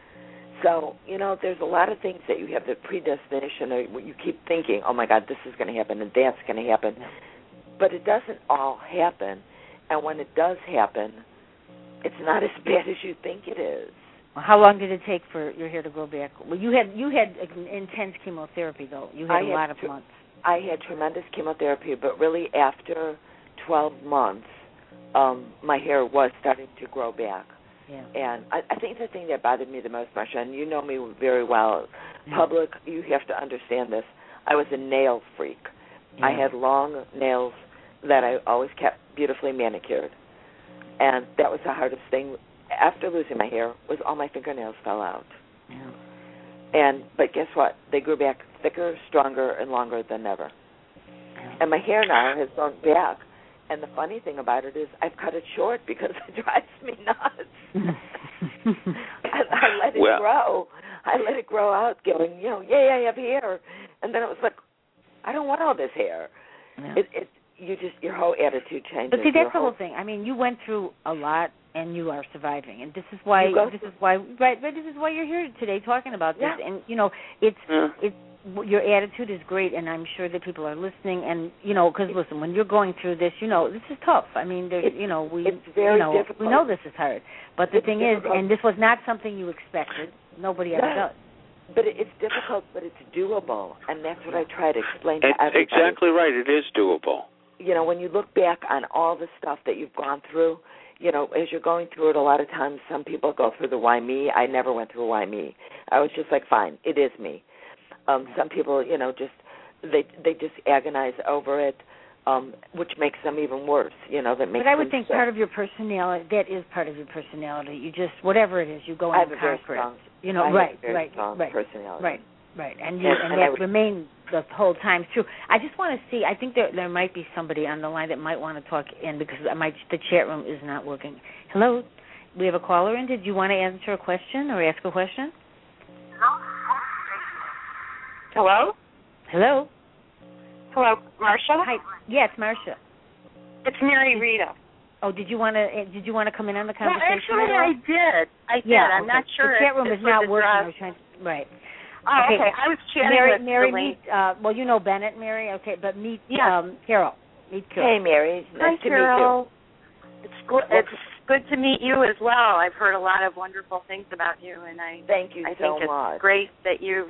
So, you know, there's a lot of things that you have the predestination, or you keep thinking, oh, my God, this is going to happen, and that's going to happen. But it doesn't all happen, and when it does happen, it's not as bad as you think it is. Well, how long did it take for your hair to grow back? Well, you had you had intense chemotherapy, though. You had I a had lot of tr- months. I had tremendous chemotherapy, but really after twelve months, um, my hair was starting to grow back. Yeah. And I, I think the thing that bothered me the most, Marsha, and you know me very well, yeah. public, you have to understand this. I was a nail freak. Yeah. I had long nails that I always kept beautifully manicured. And that was the hardest thing after losing my hair was all my fingernails fell out. Yeah. And but guess what? They grew back thicker, stronger, and longer than ever. Yeah. And my hair now has grown back. And the funny thing about it is I've cut it short because it drives me nuts. I, I let it well, grow. I let it grow out going, you know, yay, I have hair. And then it was like, I don't want all this hair. Yeah. It, it, you just, your whole attitude changes. But see, that's your the whole whole thing. I mean, you went through a lot, and you are surviving, and this is why this through. is why right. But this is why you're here today talking about this. Yeah. And you know, it's yeah. it's your attitude is great, and I'm sure that people are listening. And you know, because listen, when you're going through this, you know, this is tough. I mean, there, you know, we it's very you know difficult. we know this is hard. But the it's thing difficult. is, and this was not something you expected. Nobody ever No. does. But it's difficult, but it's doable, and that's what I try to explain to It's everybody. exactly right. It is doable. You know, when you look back on all the stuff that you've gone through, you know, as you're going through it, a lot of times some people go through the why me. I never went through why me. I was just like, fine, it is me. Um, some people, you know, just they they just agonize over it, um, which makes them even worse. You know, that makes. But I would them think sick. part of your personality, that is part of your personality. You just, whatever it is, you go I and have a very conquer strong, it. You know, I right, have a very right, strong right, personality. right, right, and you And- and, and I that would- remained the whole time true. I just want to see. I think there there might be somebody on the line that might want to talk in because I might the chat room is not working. Hello, we have a caller in. Did you want to answer a question or ask a question? Hello? Hello. Hello, Marsha? Hi. Yes, Marcia. It's Mary Rita. Oh, did you want to? Did you want to come in on the Well, conversation? actually, at all? I did. I did. Yeah, I'm okay. not sure. The chat room if is this not was working. I addressed. was trying to, right. Oh, okay. okay. I was chatting Mary, with Mary, Celine. meet. Uh, well, you know Bennett, Mary. Okay, but meet Yeah. um, Carol. Meet Carol. Hey, Mary. Nice Hi, to Carol. meet It's good. It's good to meet you as well. I've heard a lot of wonderful things about you, and I you. Thank you I so think much. it's great that you've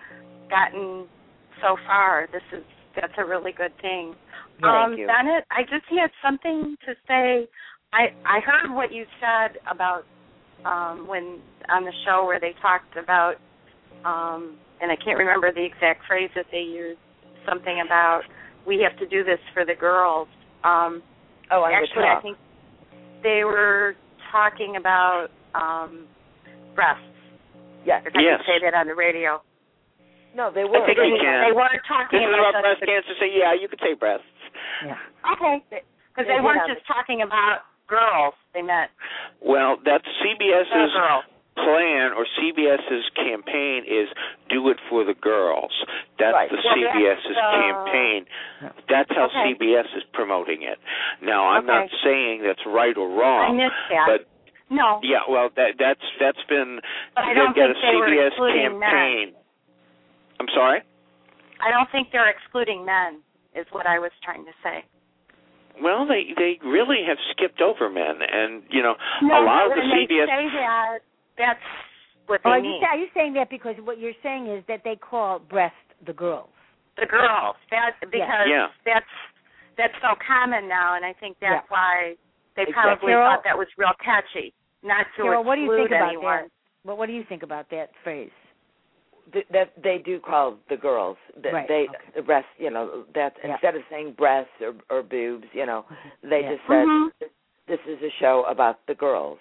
gotten so far. This is that's a really good thing. Thank um, you. Bennett, I just had something to say. I I heard what you said about um, when on the show where they talked about, um, and I can't remember the exact phrase that they used. Something about we have to do this for the girls. Um, oh, on actually, the top. I think they were talking about um, breasts. Yes. If I Yes. can say that on the radio. No, they were. I think they, you can. They weren't talking This is about about breast cancer, so yeah, you could say breasts. Yeah. Okay, because They they, did weren't on just talking about girls. They meant Well, that's CBS's girls. plan or CBS's campaign is do it for the girls. That's Right. the Well, CBS's that's, uh, campaign. That's how okay. C B S is promoting it. Now, I'm Okay. not saying that's right or I wrong, missed that. but no, yeah, well, that that's that's been but I don't they've think got a they were C B S excluding campaign. men. I'm sorry? I don't think they're excluding men. Is what I was trying to say. Well, they they really have skipped over men, and you know No, a lot of the when C B S. they say that, that's what Oh, they are you, mean. sa- are you saying that because what you're saying is that they call breast the girls? The girls. That because Yeah. that's that's so common now, and I think that's Yeah. why they Exactly. probably Carol- thought that was real catchy, not to Carol, exclude what do you think about anyone. that? Well, what do you think about that phrase? Th- that they do call the girls. That Right, They okay. the breast, you know, that Yeah. instead of saying breasts or, or boobs, you know, they Yeah. just said Mhm. this is a show about the girls,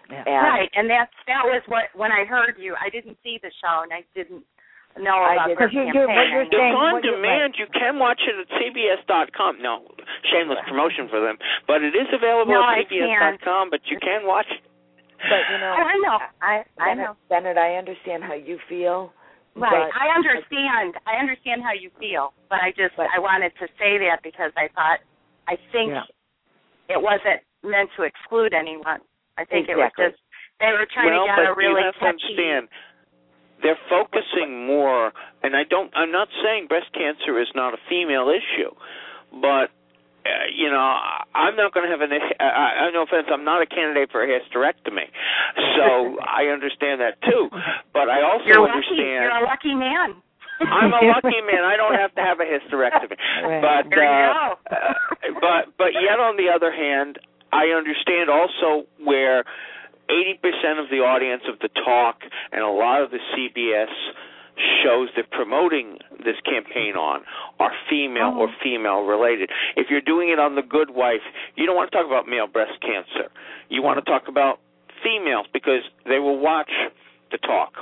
Yeah. And right, and that's that was what when I heard you, I didn't see the show and I didn't know about did. the You're- campaign. you're- what you're It's saying- on what you're- demand. You can watch it at C B S dot com. No, shameless promotion for them. But it is available No, at I C B S dot com, but you can watch it. But, you know, I, I know. I I Bennett, know. Bennett, I understand how you feel. Right. But, I understand. I understand how you feel, but I just But- I wanted to say that because I thought I think Yeah. it wasn't meant to exclude anyone. I think Exactly. it was just they were trying well, to get but a really you have to catchy. understand, they're focusing more, and I don't. I'm not saying breast cancer is not a female issue, but uh, you know, I'm not going to have an. I, I no offense, I'm not a candidate for a hysterectomy, so I understand that too. But I also You're lucky. understand. You're a lucky man. I'm a lucky man. I don't have to have a hysterectomy. Right. But There you uh, go. uh, but but yet on the other hand, I understand also where eighty percent of the audience of the talk and a lot of the C B S shows they're promoting this campaign on are female Oh. or female related. If you're doing it on The Good Wife, you don't want to talk about male breast cancer. You want to talk about females because they will watch the talk.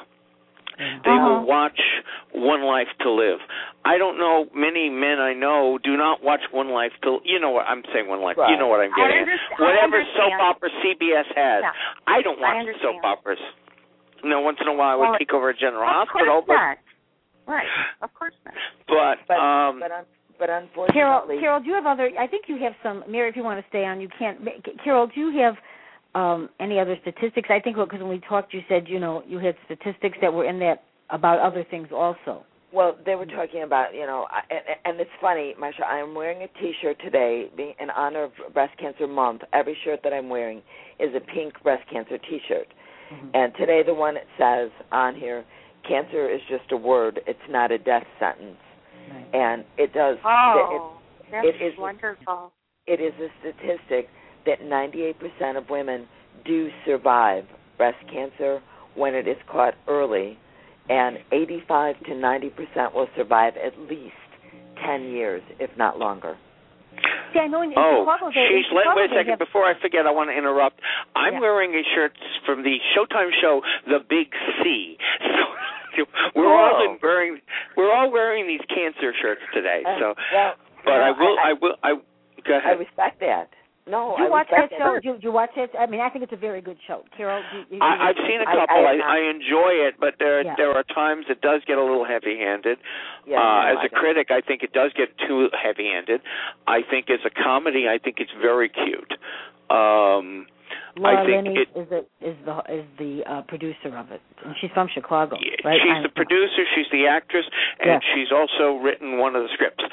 They Uh-huh. will watch One Life to Live. I don't know many men I know do not watch One Life to. You know what I'm saying? One Life. Right. You know what I'm getting I at. understand- I Whatever understand. soap opera C B S has, Yeah. I don't I watch understand. soap operas. You know, once in a while I would Well, peek over at General Of Hospital, course but not. Right. Of course not. but but, um, but, un, but unfortunately, Carol, Carol, do you have other? I think you have some. Mary, if you want to stay on, you can't. Carol, do you have um, any other statistics? I think because when we talked, you said you know you had statistics that were in that about other things also. well, they were talking about, you know, I- and, and it's funny, Marsha, I'm wearing a T-shirt today being in honor of Breast Cancer Month. Every shirt that I'm wearing is a pink breast cancer T-shirt. Mm-hmm. And today the one it says on here, cancer is just a word. It's not a death sentence. Right. And it does. Oh, that's it is- wonderful. It, it is a statistic that ninety-eight percent of women do survive breast cancer when it is caught early, and eighty-five to ninety percent will survive at least ten years, if not longer. See, I know in, in oh, Chicago, they, she's in let, Chicago wait a they second. have, Before I forget, I want to interrupt. I'm Yeah. wearing a shirt from the Showtime show, The Big C. So we're all Cool. been wearing we're all wearing these cancer shirts today. Uh, So, well, but you know, I will, I, I will, I go I ahead. respect that. No, do you I watch that respect show? Do you, do you watch it? I mean, I think it's a very good show. Carol, do you, I, I've seen a I- couple. I I, have I, enjoy it, but there Yeah. there are times it does get a little heavy-handed. Yeah, uh, no, as I a don't. critic, I think it does get too heavy-handed. I think as a comedy, I think it's very cute. Um, Laura I think Linney it, is the is the is the uh, producer of it, and she's from Chicago, Yeah, right? she's I- the producer, she's the actress, and Yeah. she's also written one of the scripts.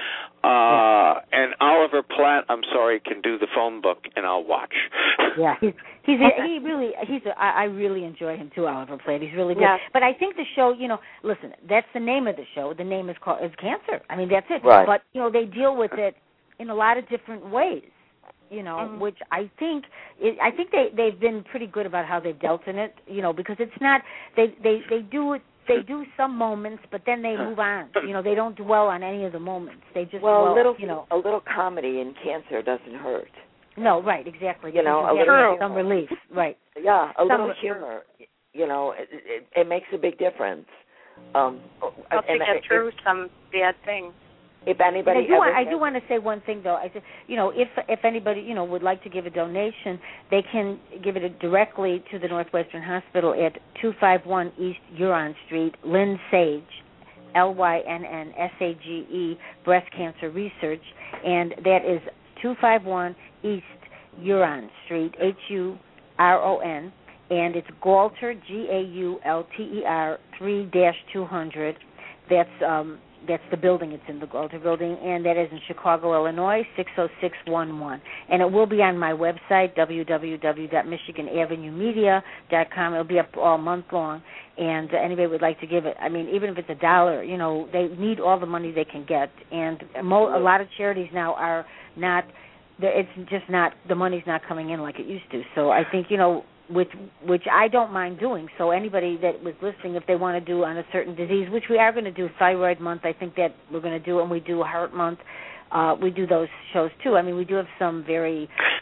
Uh, and Oliver Platt, I'm sorry, can do the phone book, and I'll watch. Yeah, he's he's a, he really he's a, I, I really enjoy him too, Oliver Platt. He's really good. Yes. But I think the show, you know, listen, that's the name of the show. The name is called is Cancer. I mean, that's it. Right. But you know, they deal with it in a lot of different ways. You know, Mhm. which I think it, I think they they've been pretty good about how they've dealt in it. You know, because it's not they they they do it. They do some moments, but then they move on. You know, they don't dwell on any of the moments. They just Well, dwell, a little, you know. a little comedy in cancer doesn't hurt. No, right, exactly. You know, Because a you little get some relief, right? Yeah, a Some- little humor. You know, it, it, it makes a big difference. Um, Help to and get if, through some bad things. if anybody I do, ever want, I has- do want to say one thing though. I said, you know, if if anybody you know would like to give a donation, they can give it directly to the Northwestern Hospital at two five one East Huron Street, Lynn Sage, L Y N N S A G E, Breast Cancer Research, and that is two five one East Huron Street, H U R O N, and it's Gaulter, G A U L T E R three dash two hundred. That's um. That's the building. It's in the Gaulter building, and that is in Chicago, Illinois, six oh six one one. And it will be on my website, w w w dot michigan avenue media dot com. It'll be up all month long, and uh, anybody would like to give it, I mean, even if it's a dollar, you know, they need all the money they can get. And mo- a lot of charities now are not, it's just not, the money's not coming in like it used to. So I think, you know, which which I don't mind doing. So anybody that was listening, if they want to do on a certain disease, which we are going to do Thyroid Month, I think that we're going to do, and we do Heart Month. Uh, we do those shows too. I mean, we do have some very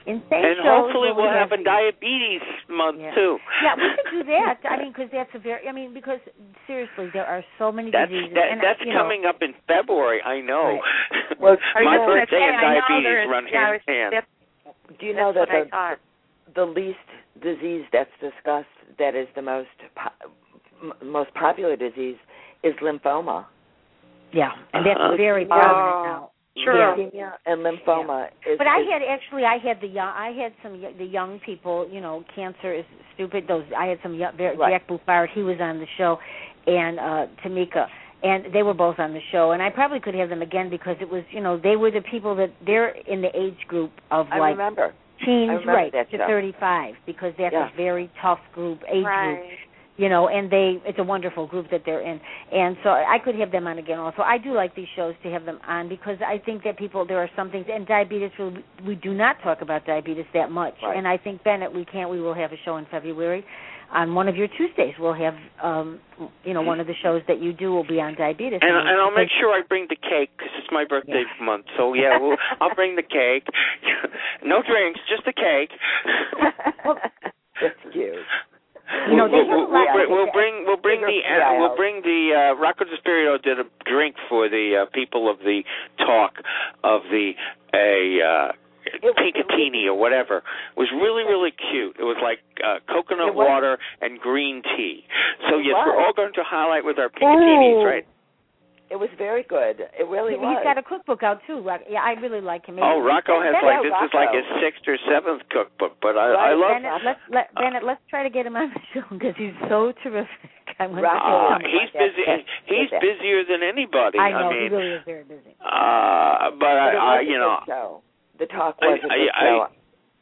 insane and shows. hopefully we'll have a you. diabetes month yeah. too. Yeah, we could do that. I mean, because that's a very. I mean, because seriously, there are so many that's, diseases. That, and, that's you know, coming up in February. I know. Right. Well, my you birthday say, and diabetes run yeah, hand in hand. do you know that what the, I thought. the least disease that's discussed that is the most po- m- most popular disease is lymphoma. Yeah, and that's Uh-huh. very Oh. prominent now. True. Leukemia and lymphoma Yeah. is. But I is, had actually, I had the young, I had some y- the young people. You know, cancer is stupid. Those I had some young, very, Right. Jack Bufard. He was on the show, and uh Tamika, and they were both on the show. And I probably could have them again because it was, you know, they were the people that they're in the age group of I like remember. teens, I remember right, that to show. thirty-five, because that's Yeah. a very tough group, age Right. group. You know, and they, it's a wonderful group that they're in. And so I could have them on again also. I do like these shows to have them on because I think that people, there are some things, and diabetes, we, we do not talk about diabetes that much. Right. And I think, Bennett, we can't, we will have a show in February. On one of your Tuesdays, we'll have, um, you know, one of the shows that you do will be on diabetes. And, and, and I'll make sure I bring the cake because it's my birthday Yeah. month. So yeah, we'll, I'll bring the cake. No drinks, just the cake. That's cute. You know, they we'll, have a lot we'll, of- we'll bring we'll bring the uh, we'll bring the uh, Rocco Despirito did a drink for the uh, people of the talk of the a uh, Pinkatini or whatever. It was really really cute. It was like uh, coconut water and green tea. So yes, we're all going to highlight with our Pinkatinis, right? It was very good. It really He's was. got a cookbook out too. Yeah, I really like him. Oh, Rocco has Bennett, like this Rocco. is like his sixth or seventh cookbook, but I, Right, I love. Bennett, let's let, Bennett, let's try to get him on the show because he's so terrific. I want Rocco, to Uh, he's busy. He's busier than anybody. I know I mean, he really is very busy. Uh, but, But it I, I was a you good know, show. The talk I, was a good I, show. I,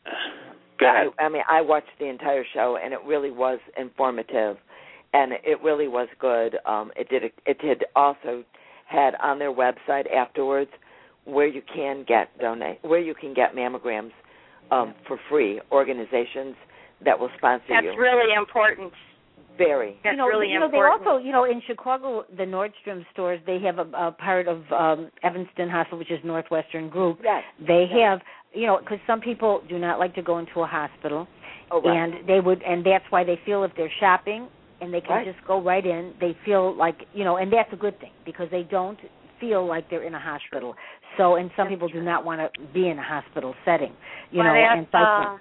go ahead. I, I mean, I watched the entire show, and it really was informative, and it really was good. Um, it did. It did also had on their website afterwards where you can get donate, where you can get mammograms um, for free. Organizations that will sponsor That's you. That's really important. Very. That's you know, really you know, important. they also, you know, in Chicago, the Nordstrom stores, they have a, a part of um, Evanston Hospital, which is Northwestern Group. Yes. They yes. have, you know, because some people do not like to go into a hospital, oh, right. and they would, and that's why they feel if they're shopping and they can right. just go right in, they feel like, you know, and that's a good thing because they don't feel like they're in a hospital. So, and some That's people true. do not want to be in a hospital setting, you but know, at, and so uh,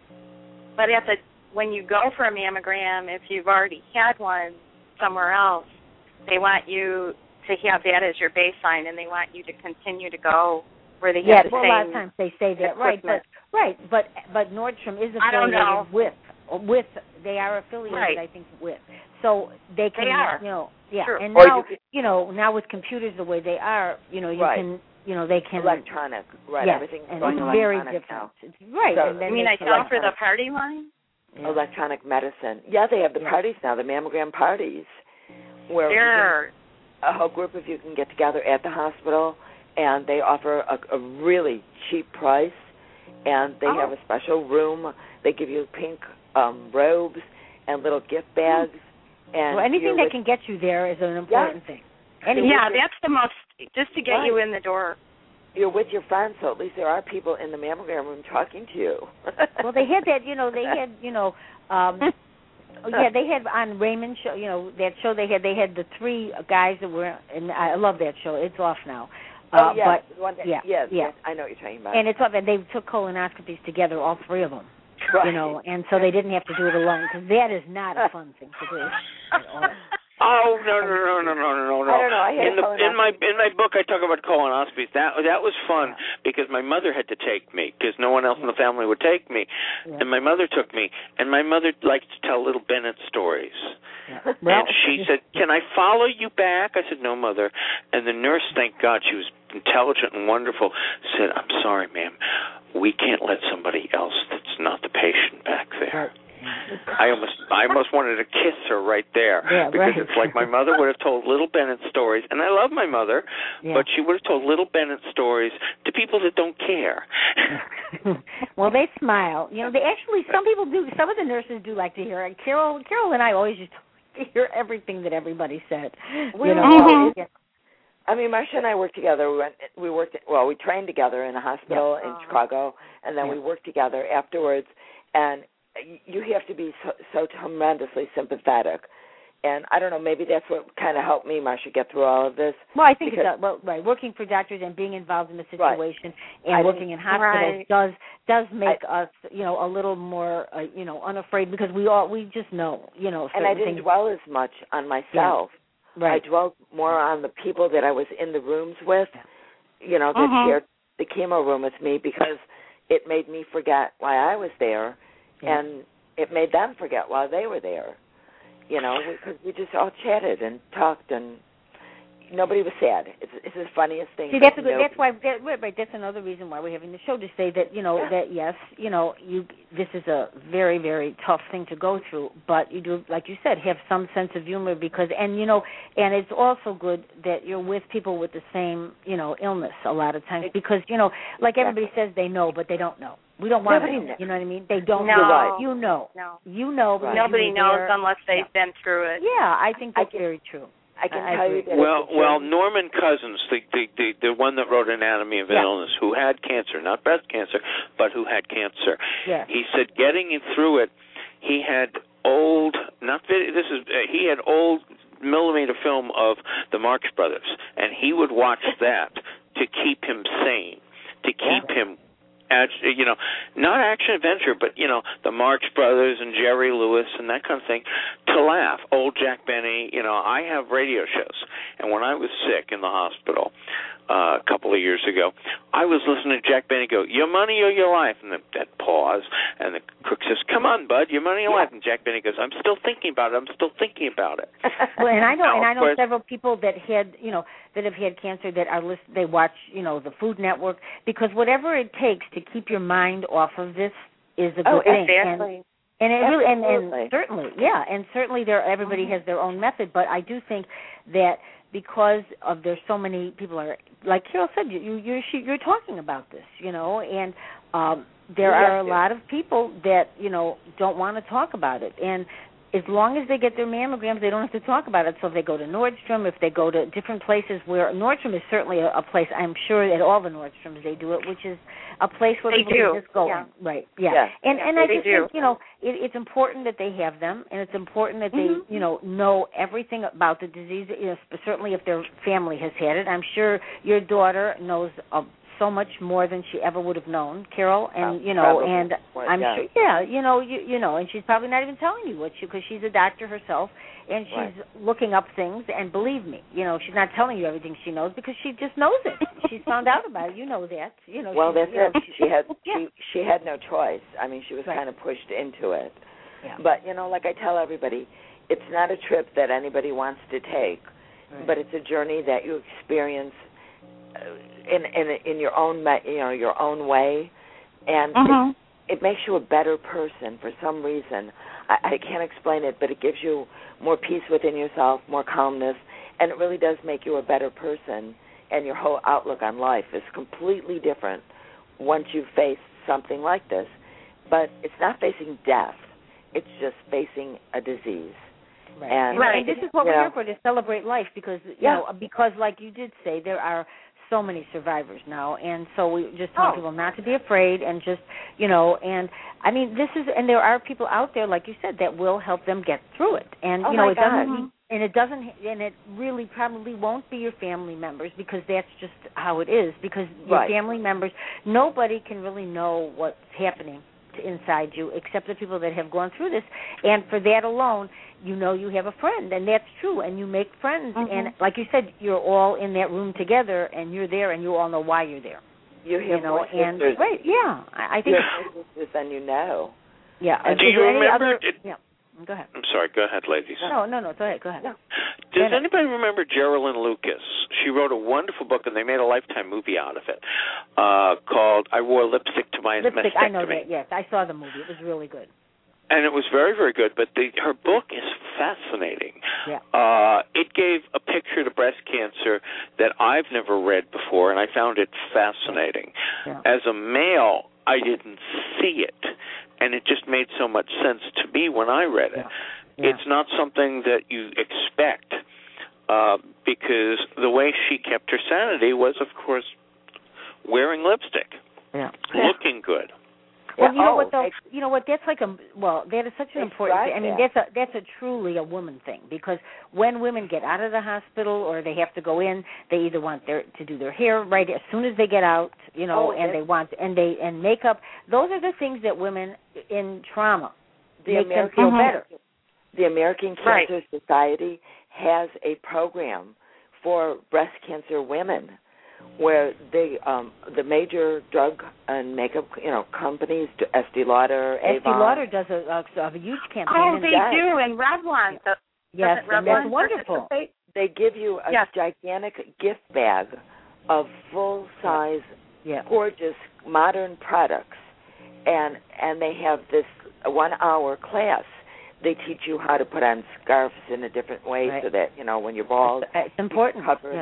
but at the when you go for a mammogram, if you've already had one somewhere else, they want you to have that as your baseline, and they want you to continue to go where they yeah, have the well, same a lot of times they say that, right? But right, but but Nordstrom is I don't know. affiliated with with they are affiliated, Right. I think, with so they can, They are. you know, yeah, True. and Or now you could- you know now with computers the way they are, you know, you Right. can, you know, they can Electronic. Right. yes, Everything's and going it's electronic very now. different. It's, right, So- and then I mean, they I can- saw for the party line. yeah. Electronic medicine. Yeah, they have the Yeah. parties now, the mammogram parties, where you can- They're a whole group of you can get together at the hospital, and they offer a, a really cheap price, and they Oh. have a special room. They give you pink um, robes and little gift bags. And well, anything you're that with, can get you there is an important thing. Any, yeah, that's the most just to get Right. you in the door. you're with your friends, so at least there are people in the mammogram room talking to you. well, they had that, you know, they had, you know, um, oh, yeah, they had on Raymond show, you know, that show they had, they had the three guys that were, and I love that show. It's off now. oh, Uh, yes. but, the one that, yeah, yes, yeah. yes, I know what you're talking about. and it's off, and they took colonoscopies together, all three of them, right. you know, and so they didn't have to do it alone, because that is not a fun thing to do at all. Oh no no no no no no no! I don't know. I hate in the in my in my book, I talk about colonoscopies. That that was fun because my mother had to take me because no one else in the family would take me, Yeah. and my mother took me. And my mother liked to tell little Bennett stories. Yeah. Well, And she said, "Can I follow you back?" I said, "No, Mother." And the nurse, thank God, she was intelligent and wonderful, said, "I'm sorry, ma'am, we can't let somebody else that's not the patient back there." I almost, I almost wanted to kiss her right there Yeah, because right. it's like my mother would have told little Bennett stories, and I love my mother, Yeah. but she would have told little Bennett stories to people that don't care. well, they smile. You know, they actually, some people do, some of the nurses do like to hear it. Carol, Carol and I always used to hear everything that everybody said. We you know, were so, always- yeah. I mean, Marcia and I worked together. We went, we worked, well, we trained together in a hospital yeah. in Chicago, and then yeah. we worked together afterwards. And you have to be so, so tremendously sympathetic. And I don't know, maybe that's what kind of helped me, Marcia, get through all of this. Well, I think because, it does. Well, right, working for doctors and being involved in the situation right. and working in hospitals right. does does make I, us, you know, a little more, uh, you know, unafraid because we all we just know, you know. And I didn't things. dwell as much on myself. Yeah. Right. I dwelled more on the people that I was in the rooms with, you know, that uh-huh. shared the chemo room with me because it made me forget why I was there, yeah. and it made them forget why they were there. You know, because we, we just all chatted and talked, and nobody was sad. It's, it's the funniest thing. See, that's a good. Nobody. That's why. That, right. That's another reason why we're having the show to say that you know yeah. that yes, you know, you this is a very very tough thing to go through, but you do, like you said, have some sense of humor because, and you know, and it's also good that you're with people with the same you know illness a lot of times because you know, like everybody yeah. says they know, but they don't know. We don't want Nobody to. knows. You know what I mean? They don't no. know. Right. You know. No. You know. Right. Nobody knows there. unless they've yeah. been through it. Yeah, I think that's I can, very true. I can I tell agree. you that. Well, it's well, Norman Cousins, the, the the the one that wrote Anatomy of an yeah. Illness, who had cancer, not breast cancer, but who had cancer. Yeah. He said, getting through it, he had old, not this is uh, he had old millimeter film of the Marx Brothers, and he would watch that to keep him sane, to keep yeah. him. You know, not action adventure, but you know, the Marx Brothers and Jerry Lewis and that kind of thing, to laugh. Old Jack Benny. You know, I have radio shows, and when I was sick in the hospital uh, a couple of years ago, I was listening to Jack Benny go, "Your money or your life," and the, that pause, and the cook says, "Come on, bud, your money or your yeah. life," and Jack Benny goes, "I'm still thinking about it. I'm still thinking about it." Well, and I know, now, and I know course, several people that had, you know, that have had cancer that are list, they watch, you know, the Food Network because whatever it takes to keep your mind off of this is a good oh, thing. Exactly. And, and it really, and, Absolutely. and certainly, yeah, and certainly there, everybody mm-hmm. has their own method. But I do think that because of there's so many people are, like Carol said, you, you you're you're talking about this, you know, and um, there yes, are a yes. lot of people that you know don't want to talk about it, and as long as they get their mammograms, they don't have to talk about it. So if they go to Nordstrom, if they go to different places where Nordstrom is certainly a, a place, I'm sure at all the Nordstroms they do it, which is a place where they people do. can just go yeah. in. Right, yeah. yeah. And yeah, and I they just do. think, you know, it, it's important that they have them, and it's important that mm-hmm. they, you know, know everything about the disease, you know, certainly if their family has had it. I'm sure your daughter knows a so much more than she ever would have known, Carol, and oh, you know, probably. and Well, I'm yeah. sure, yeah, you know, you you know, and she's probably not even telling you what she, because she's a doctor herself, and she's right. looking up things, and believe me, you know, she's not telling you everything she knows because she just knows it. She's found out about it. You know that, you know. Well, she, that's you know, it. She had yeah. she she had no choice. I mean, she was right. kind of pushed into it. Yeah. But you know, like I tell everybody, it's not a trip that anybody wants to take, right. but it's a journey that you experience in in in your own you know your own way, and uh-huh. it, it makes you a better person for some reason. I, I can't explain it, but it gives you more peace within yourself, more calmness, and it really does make you a better person. And your whole outlook on life is completely different once you face something like this. But it's not facing death; it's just facing a disease. Right. And, and, right. and this is what we're know, here for, to celebrate life, because you yeah. know, because like you did say, there are so many survivors now, and so we just tell oh. people not to be afraid, and just, you know, and I mean, this is, and there are people out there, like you said, that will help them get through it, and oh you know, my it God. doesn't, and it doesn't, and it really probably won't be your family members, because that's just how it is, because your right. family members, nobody can really know what's happening inside you except the people that have gone through this, and for that alone, you know you have a friend, and that's true, and you make friends, mm-hmm. and like you said, you're all in that room together, and you're there, and you all know why you're there. You, You have know, more and sisters. right, yeah, I, I think. You have more sisters than you know. Yeah. Do Is you there any remember? other, It, yeah. Go ahead. I'm sorry. Go ahead, ladies. No, no, no. Go ahead. Go ahead. No. Does Go anybody remember Geraldine Lucas? She wrote a wonderful book, and they made a Lifetime movie out of it, uh, called "I Wore Lipstick to My Lipstick. Mastectomy." I know that. Yes, I saw the movie. It was really good. And it was very, very good, but the, her book is fascinating. Yeah. Uh, it gave a picture to breast cancer that I've never read before, and I found it fascinating. Yeah. As a male, I didn't see it, and it just made so much sense to me when I read it. Yeah. Yeah. It's not something that you expect uh, because the way she kept her sanity was, of course, wearing lipstick, yeah. looking good. Well, you know oh, what though? I, you know what? That's like a well. That is such an important thing. I mean, that. that's a that's a truly a woman thing, because when women get out of the hospital or they have to go in, they either want their to do their hair right as soon as they get out, you know, oh, and they want and they and makeup. Those are the things that women in trauma the make American, them feel uh-huh. better. The American Cancer right. Society has a program for breast cancer women, where they, um, the major drug and makeup, you know, companies, Estee Lauder, Avon. Estee Lauder does a, a, a huge campaign. Oh, and they yes. do, and Revlon. Yeah. Yes, and that's wonderful. They give you a yes. gigantic gift bag of full-size, yeah. gorgeous, modern products, and and they have this one-hour class. They teach you how to put on scarves in a different way, right. so that, you know, when you're bald, it's, it's important. you're covered. Yes.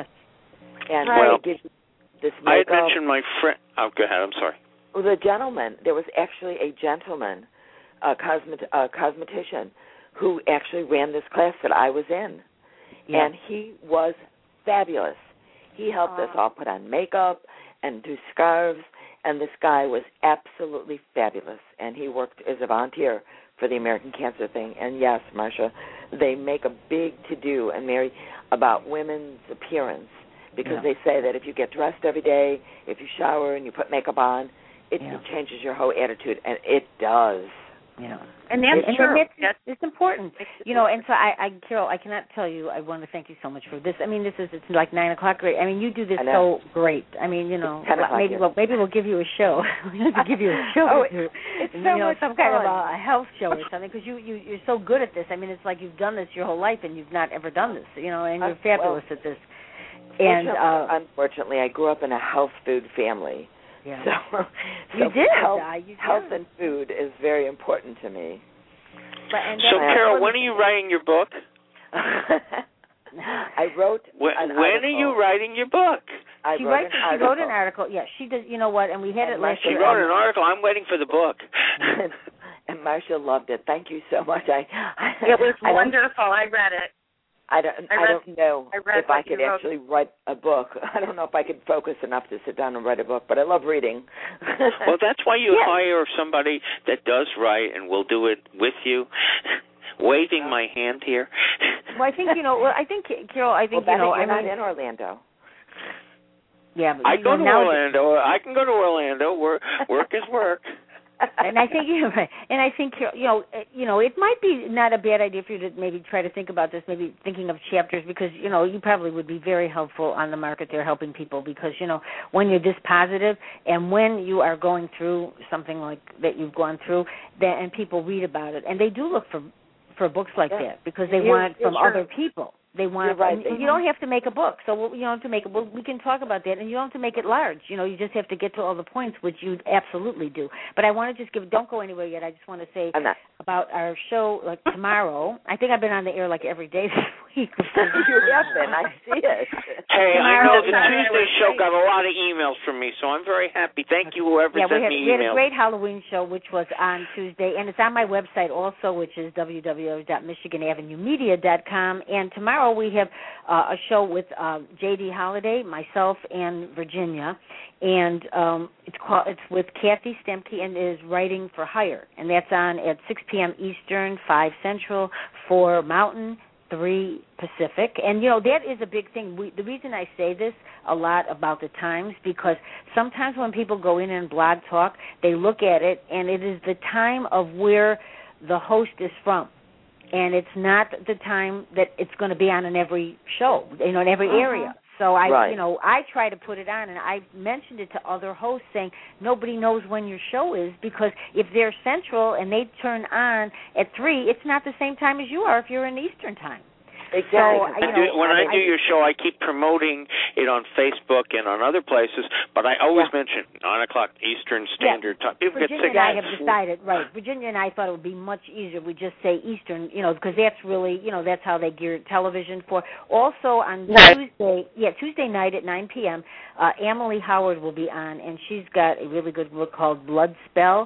And well, they give you this makeup. I had mentioned my friend. Oh, go ahead. I'm sorry. Well, the gentleman, there was actually a gentleman, a, cosmet, a cosmetician, who actually ran this class that I was in. Yeah. And he was fabulous. He helped uh, us all put on makeup and do scarves, and this guy was absolutely fabulous. And he worked as a volunteer for the American Cancer thing. And yes, Marsha, they make a big to-do, and Mary, about women's appearance, because yeah. they say that if you get dressed every day, if you shower and you put makeup on, it, yeah. it changes your whole attitude, and it does. Yeah. And that's and, true. And it's, that's, it's important. You know, and so I, I, Carol, I cannot tell you, I want to thank you so much for this. I mean, this is, it's like nine o'clock. Great. I mean, you do this so great. I mean, you know, maybe we'll, maybe we'll give you a show. We'll have to give you a show. oh, to, it's you so know, much some fun. kind of a, a health show or something, because you, you, you're so good at this. I mean, it's like you've done this your whole life and you've not ever done this, you know, and you're uh, fabulous well, at this. And uh, unfortunately, I grew up in a health food family. Yeah. So, you so did. Health, uh, you health did. and food is very important to me. But, and so, Carol, when are you writing your book? I wrote. When, an when article. are you writing your book? I she wrote writes. an She article. wrote an article. Yeah, she does. You know what? And we had and it last She year. wrote an article. I'm waiting for the book. And Marcia loved it. Thank you so much. I. it was I wonderful. I read it. I don't. I, I, read, don't know I read if I what could you wrote. actually write a book. I don't know if I could focus enough to sit down and write a book. But I love reading. Well, that's why you yeah. hire somebody that does write and will do it with you. Waving my hand here. Well, I think you know. Well, I think Carol. I think well, you know. You're I not mean, in Orlando. Yeah, but I you go know, to now Orlando. I can go to Orlando. Work, work is work. And I think you're right. And I think you know, you know, it might be not a bad idea for you to maybe try to think about this. Maybe thinking of chapters, because you know you probably would be very helpful on the market there, helping people. Because you know when you're this positive, and when you are going through something like that you've gone through, that and people read about it, and they do look for for books like yeah. that because they you're, want it from sure. other people. They want You're right. and you don't have to make a book, so you don't have to make it. Well, we can talk about that, and you don't have to make it large. You know, you just have to get to all the points, which you absolutely do. But I want to just give. Don't go anywhere yet. I just want to say about our show, like tomorrow. I think I've been on the air like every day this week. You have been. I see it. Hey, tomorrow, I know the tomorrow, Tuesday show got a lot of emails from me, so I'm very happy. Thank you, whoever yeah, sent we had, me we had emails. a great Halloween show, which was on Tuesday, and it's on my website also, which is w w w dot michigan avenue media dot com. And tomorrow we have uh, a show with uh, J D Holliday, myself, and Virginia, and um, it's called it's with Kathy Stemke, and it is Writing for Hire, and that's on at six p.m. Eastern, five Central, four Mountain, three Pacific. And, you know, that is a big thing. We, the reason I say this a lot about the times, because sometimes when people go in and blog talk, they look at it, and it is the time of where the host is from. And it's not the time that it's going to be on in every show, you know, in every uh-huh. area. So I, right. you know, I try to put it on, and I mentioned it to other hosts, saying nobody knows when your show is, because if they're Central and they turn on at three, it's not the same time as you are if you're in Eastern time. Exactly. So, you know, when I, I do I, your show, I keep promoting it on Facebook and on other places, but I always yeah. mention nine o'clock Eastern Standard yeah. Time. People Virginia get sick and I have decided, right, Virginia and I thought it would be much easier. We just say Eastern, you know, because that's really, you know, that's how they gear television for. Also on night. Tuesday, yeah, Tuesday night at nine p.m., uh, Emily Howard will be on, and she's got a really good book called Blood Spell.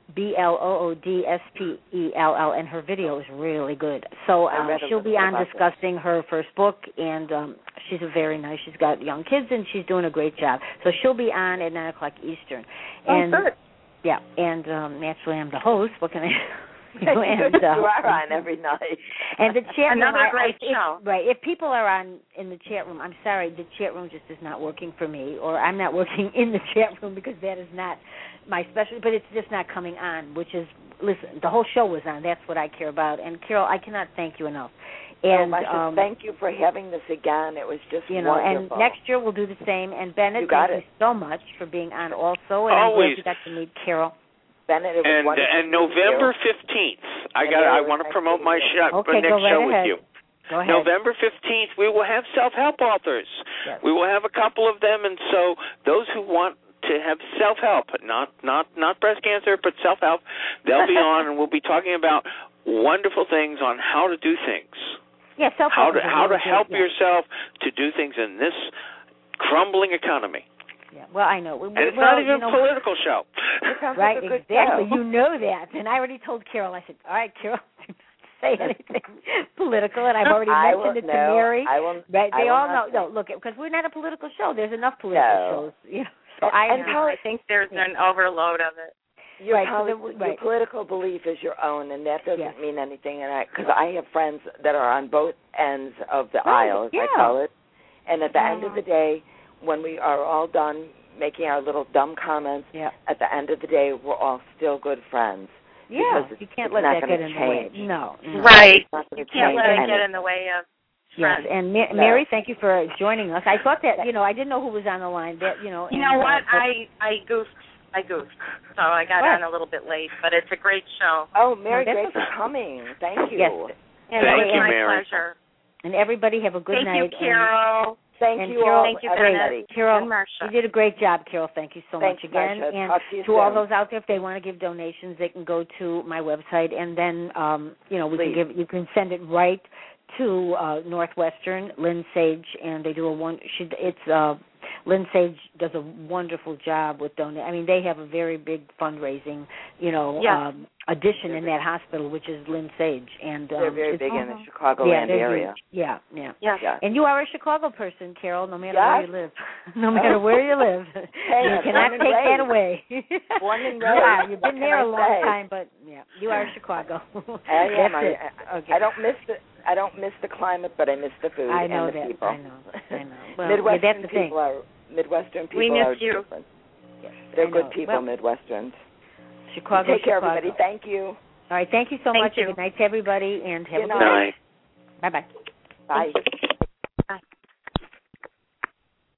B L O O D S P E L L, and her video is really good. So uh, she'll be on discussing her first book, and um, she's a very nice. She's got young kids, and she's doing a great job. So she'll be on at nine o'clock Eastern. And, oh, good. Yeah, and um, naturally I'm the host. What can I? You, know, and, uh, you are on every night. And the chat room, another great I, show. If, right? If people are on in the chat room, I'm sorry, the chat room just is not working for me, or I'm not working in the chat room because that is not my specialty. But it's just not coming on, which is listen. The whole show was on. That's what I care about. And Carol, I cannot thank you enough. And oh, um, thank you for having this again. It was just you know. wonderful. And next year we'll do the same. And Bennett, you got thank it. you so much for being on also. And Always. I'm glad you got to meet Carol. Bennett, it was and wonderful and November fifteenth, I got. I want to promote my show, okay, next go right show ahead. with you. Go ahead. November fifteenth, we will have self-help authors. Yes. We will have a couple of them, and so those who want to have self-help, not not not breast cancer, but self-help, they'll be on, and we'll be talking about wonderful things on how to do things. Yeah, self-help. How to how to good, help yeah. yourself to do things in this crumbling economy. Yeah, well, I know. We, And it's well, not even you know, a political show. Right, like a good exactly. show. You know that. And I already told Carol, I said, all right, Carol, do not say anything political. And I've already I mentioned will, it to no, Mary. I will, right? They I will all know. not No, look, because we're not a political show. There's enough political no. shows. You know, so and, I, and know. I think there's an overload of it. Your, right, poli- so the, your right. political belief is your own, and that doesn't yes. mean anything. And I, because I have friends that are on both ends of the right, aisle, as yeah. I call it. And at the yeah. end of the day, when we are all done making our little dumb comments, yeah. at the end of the day, we're all still good friends. Yeah, because you can't it's let not that get gonna in change. the way. No, no. Right. It's not You gonna can't change let it anything. get in the way of Yes, friends. and Ma- No. Mary, thank you for joining us. I thought that, you know, I didn't know who was on the line. That, you know, You and, know what? uh, I I goofed. I goofed. So I got What? on a little bit late, but it's a great show. Oh, Mary No, that's Grace for coming. Thank you. Yes. And Thank it was you, my Mary. pleasure. And everybody have a good Thank night. you, Carol. Thank and you Carol, all, Thank you, everybody. And Carol, and Marsha. you did a great job, Carol. Thank you so Thanks, much again. Marsha. And Talk to you to all soon. those out there, if they want to give donations, they can go to my website, and then um, you know we Please. can give. You can send it right to uh, Northwestern, Lynn Sage, and they do a one. She, it's uh, Lynn Sage does a wonderful job with donate. I mean, they have a very big fundraising, you know, Yes. um, addition in that hospital, which is Lynn Sage, and um, They're very it's, big in the yeah, Chicagoland they're area. huge. Yeah, yeah. Yes. Yeah. And you are a Chicago person, Carol, no matter Yes. where you live. No matter where you live. Hey, you I'm cannot born and take that raised. away. Born and You raised. are. You've What been can there I a long say? time, but yeah, you are Chicago. I am. That's I, it. I, Okay. I don't miss the I don't miss the climate, but I miss the food I know and the that. people. I know. I know. Well, Midwestern yeah, that's the people thing. are Midwestern people We miss are you. different. Yes, They're I good know. people, Well, Midwesterns. Chicago, Take care, Chicago. everybody. Thank you. All right. Thank you so Thank much. you. Good night to everybody, and have Good a good night. Night. Bye-bye. Bye.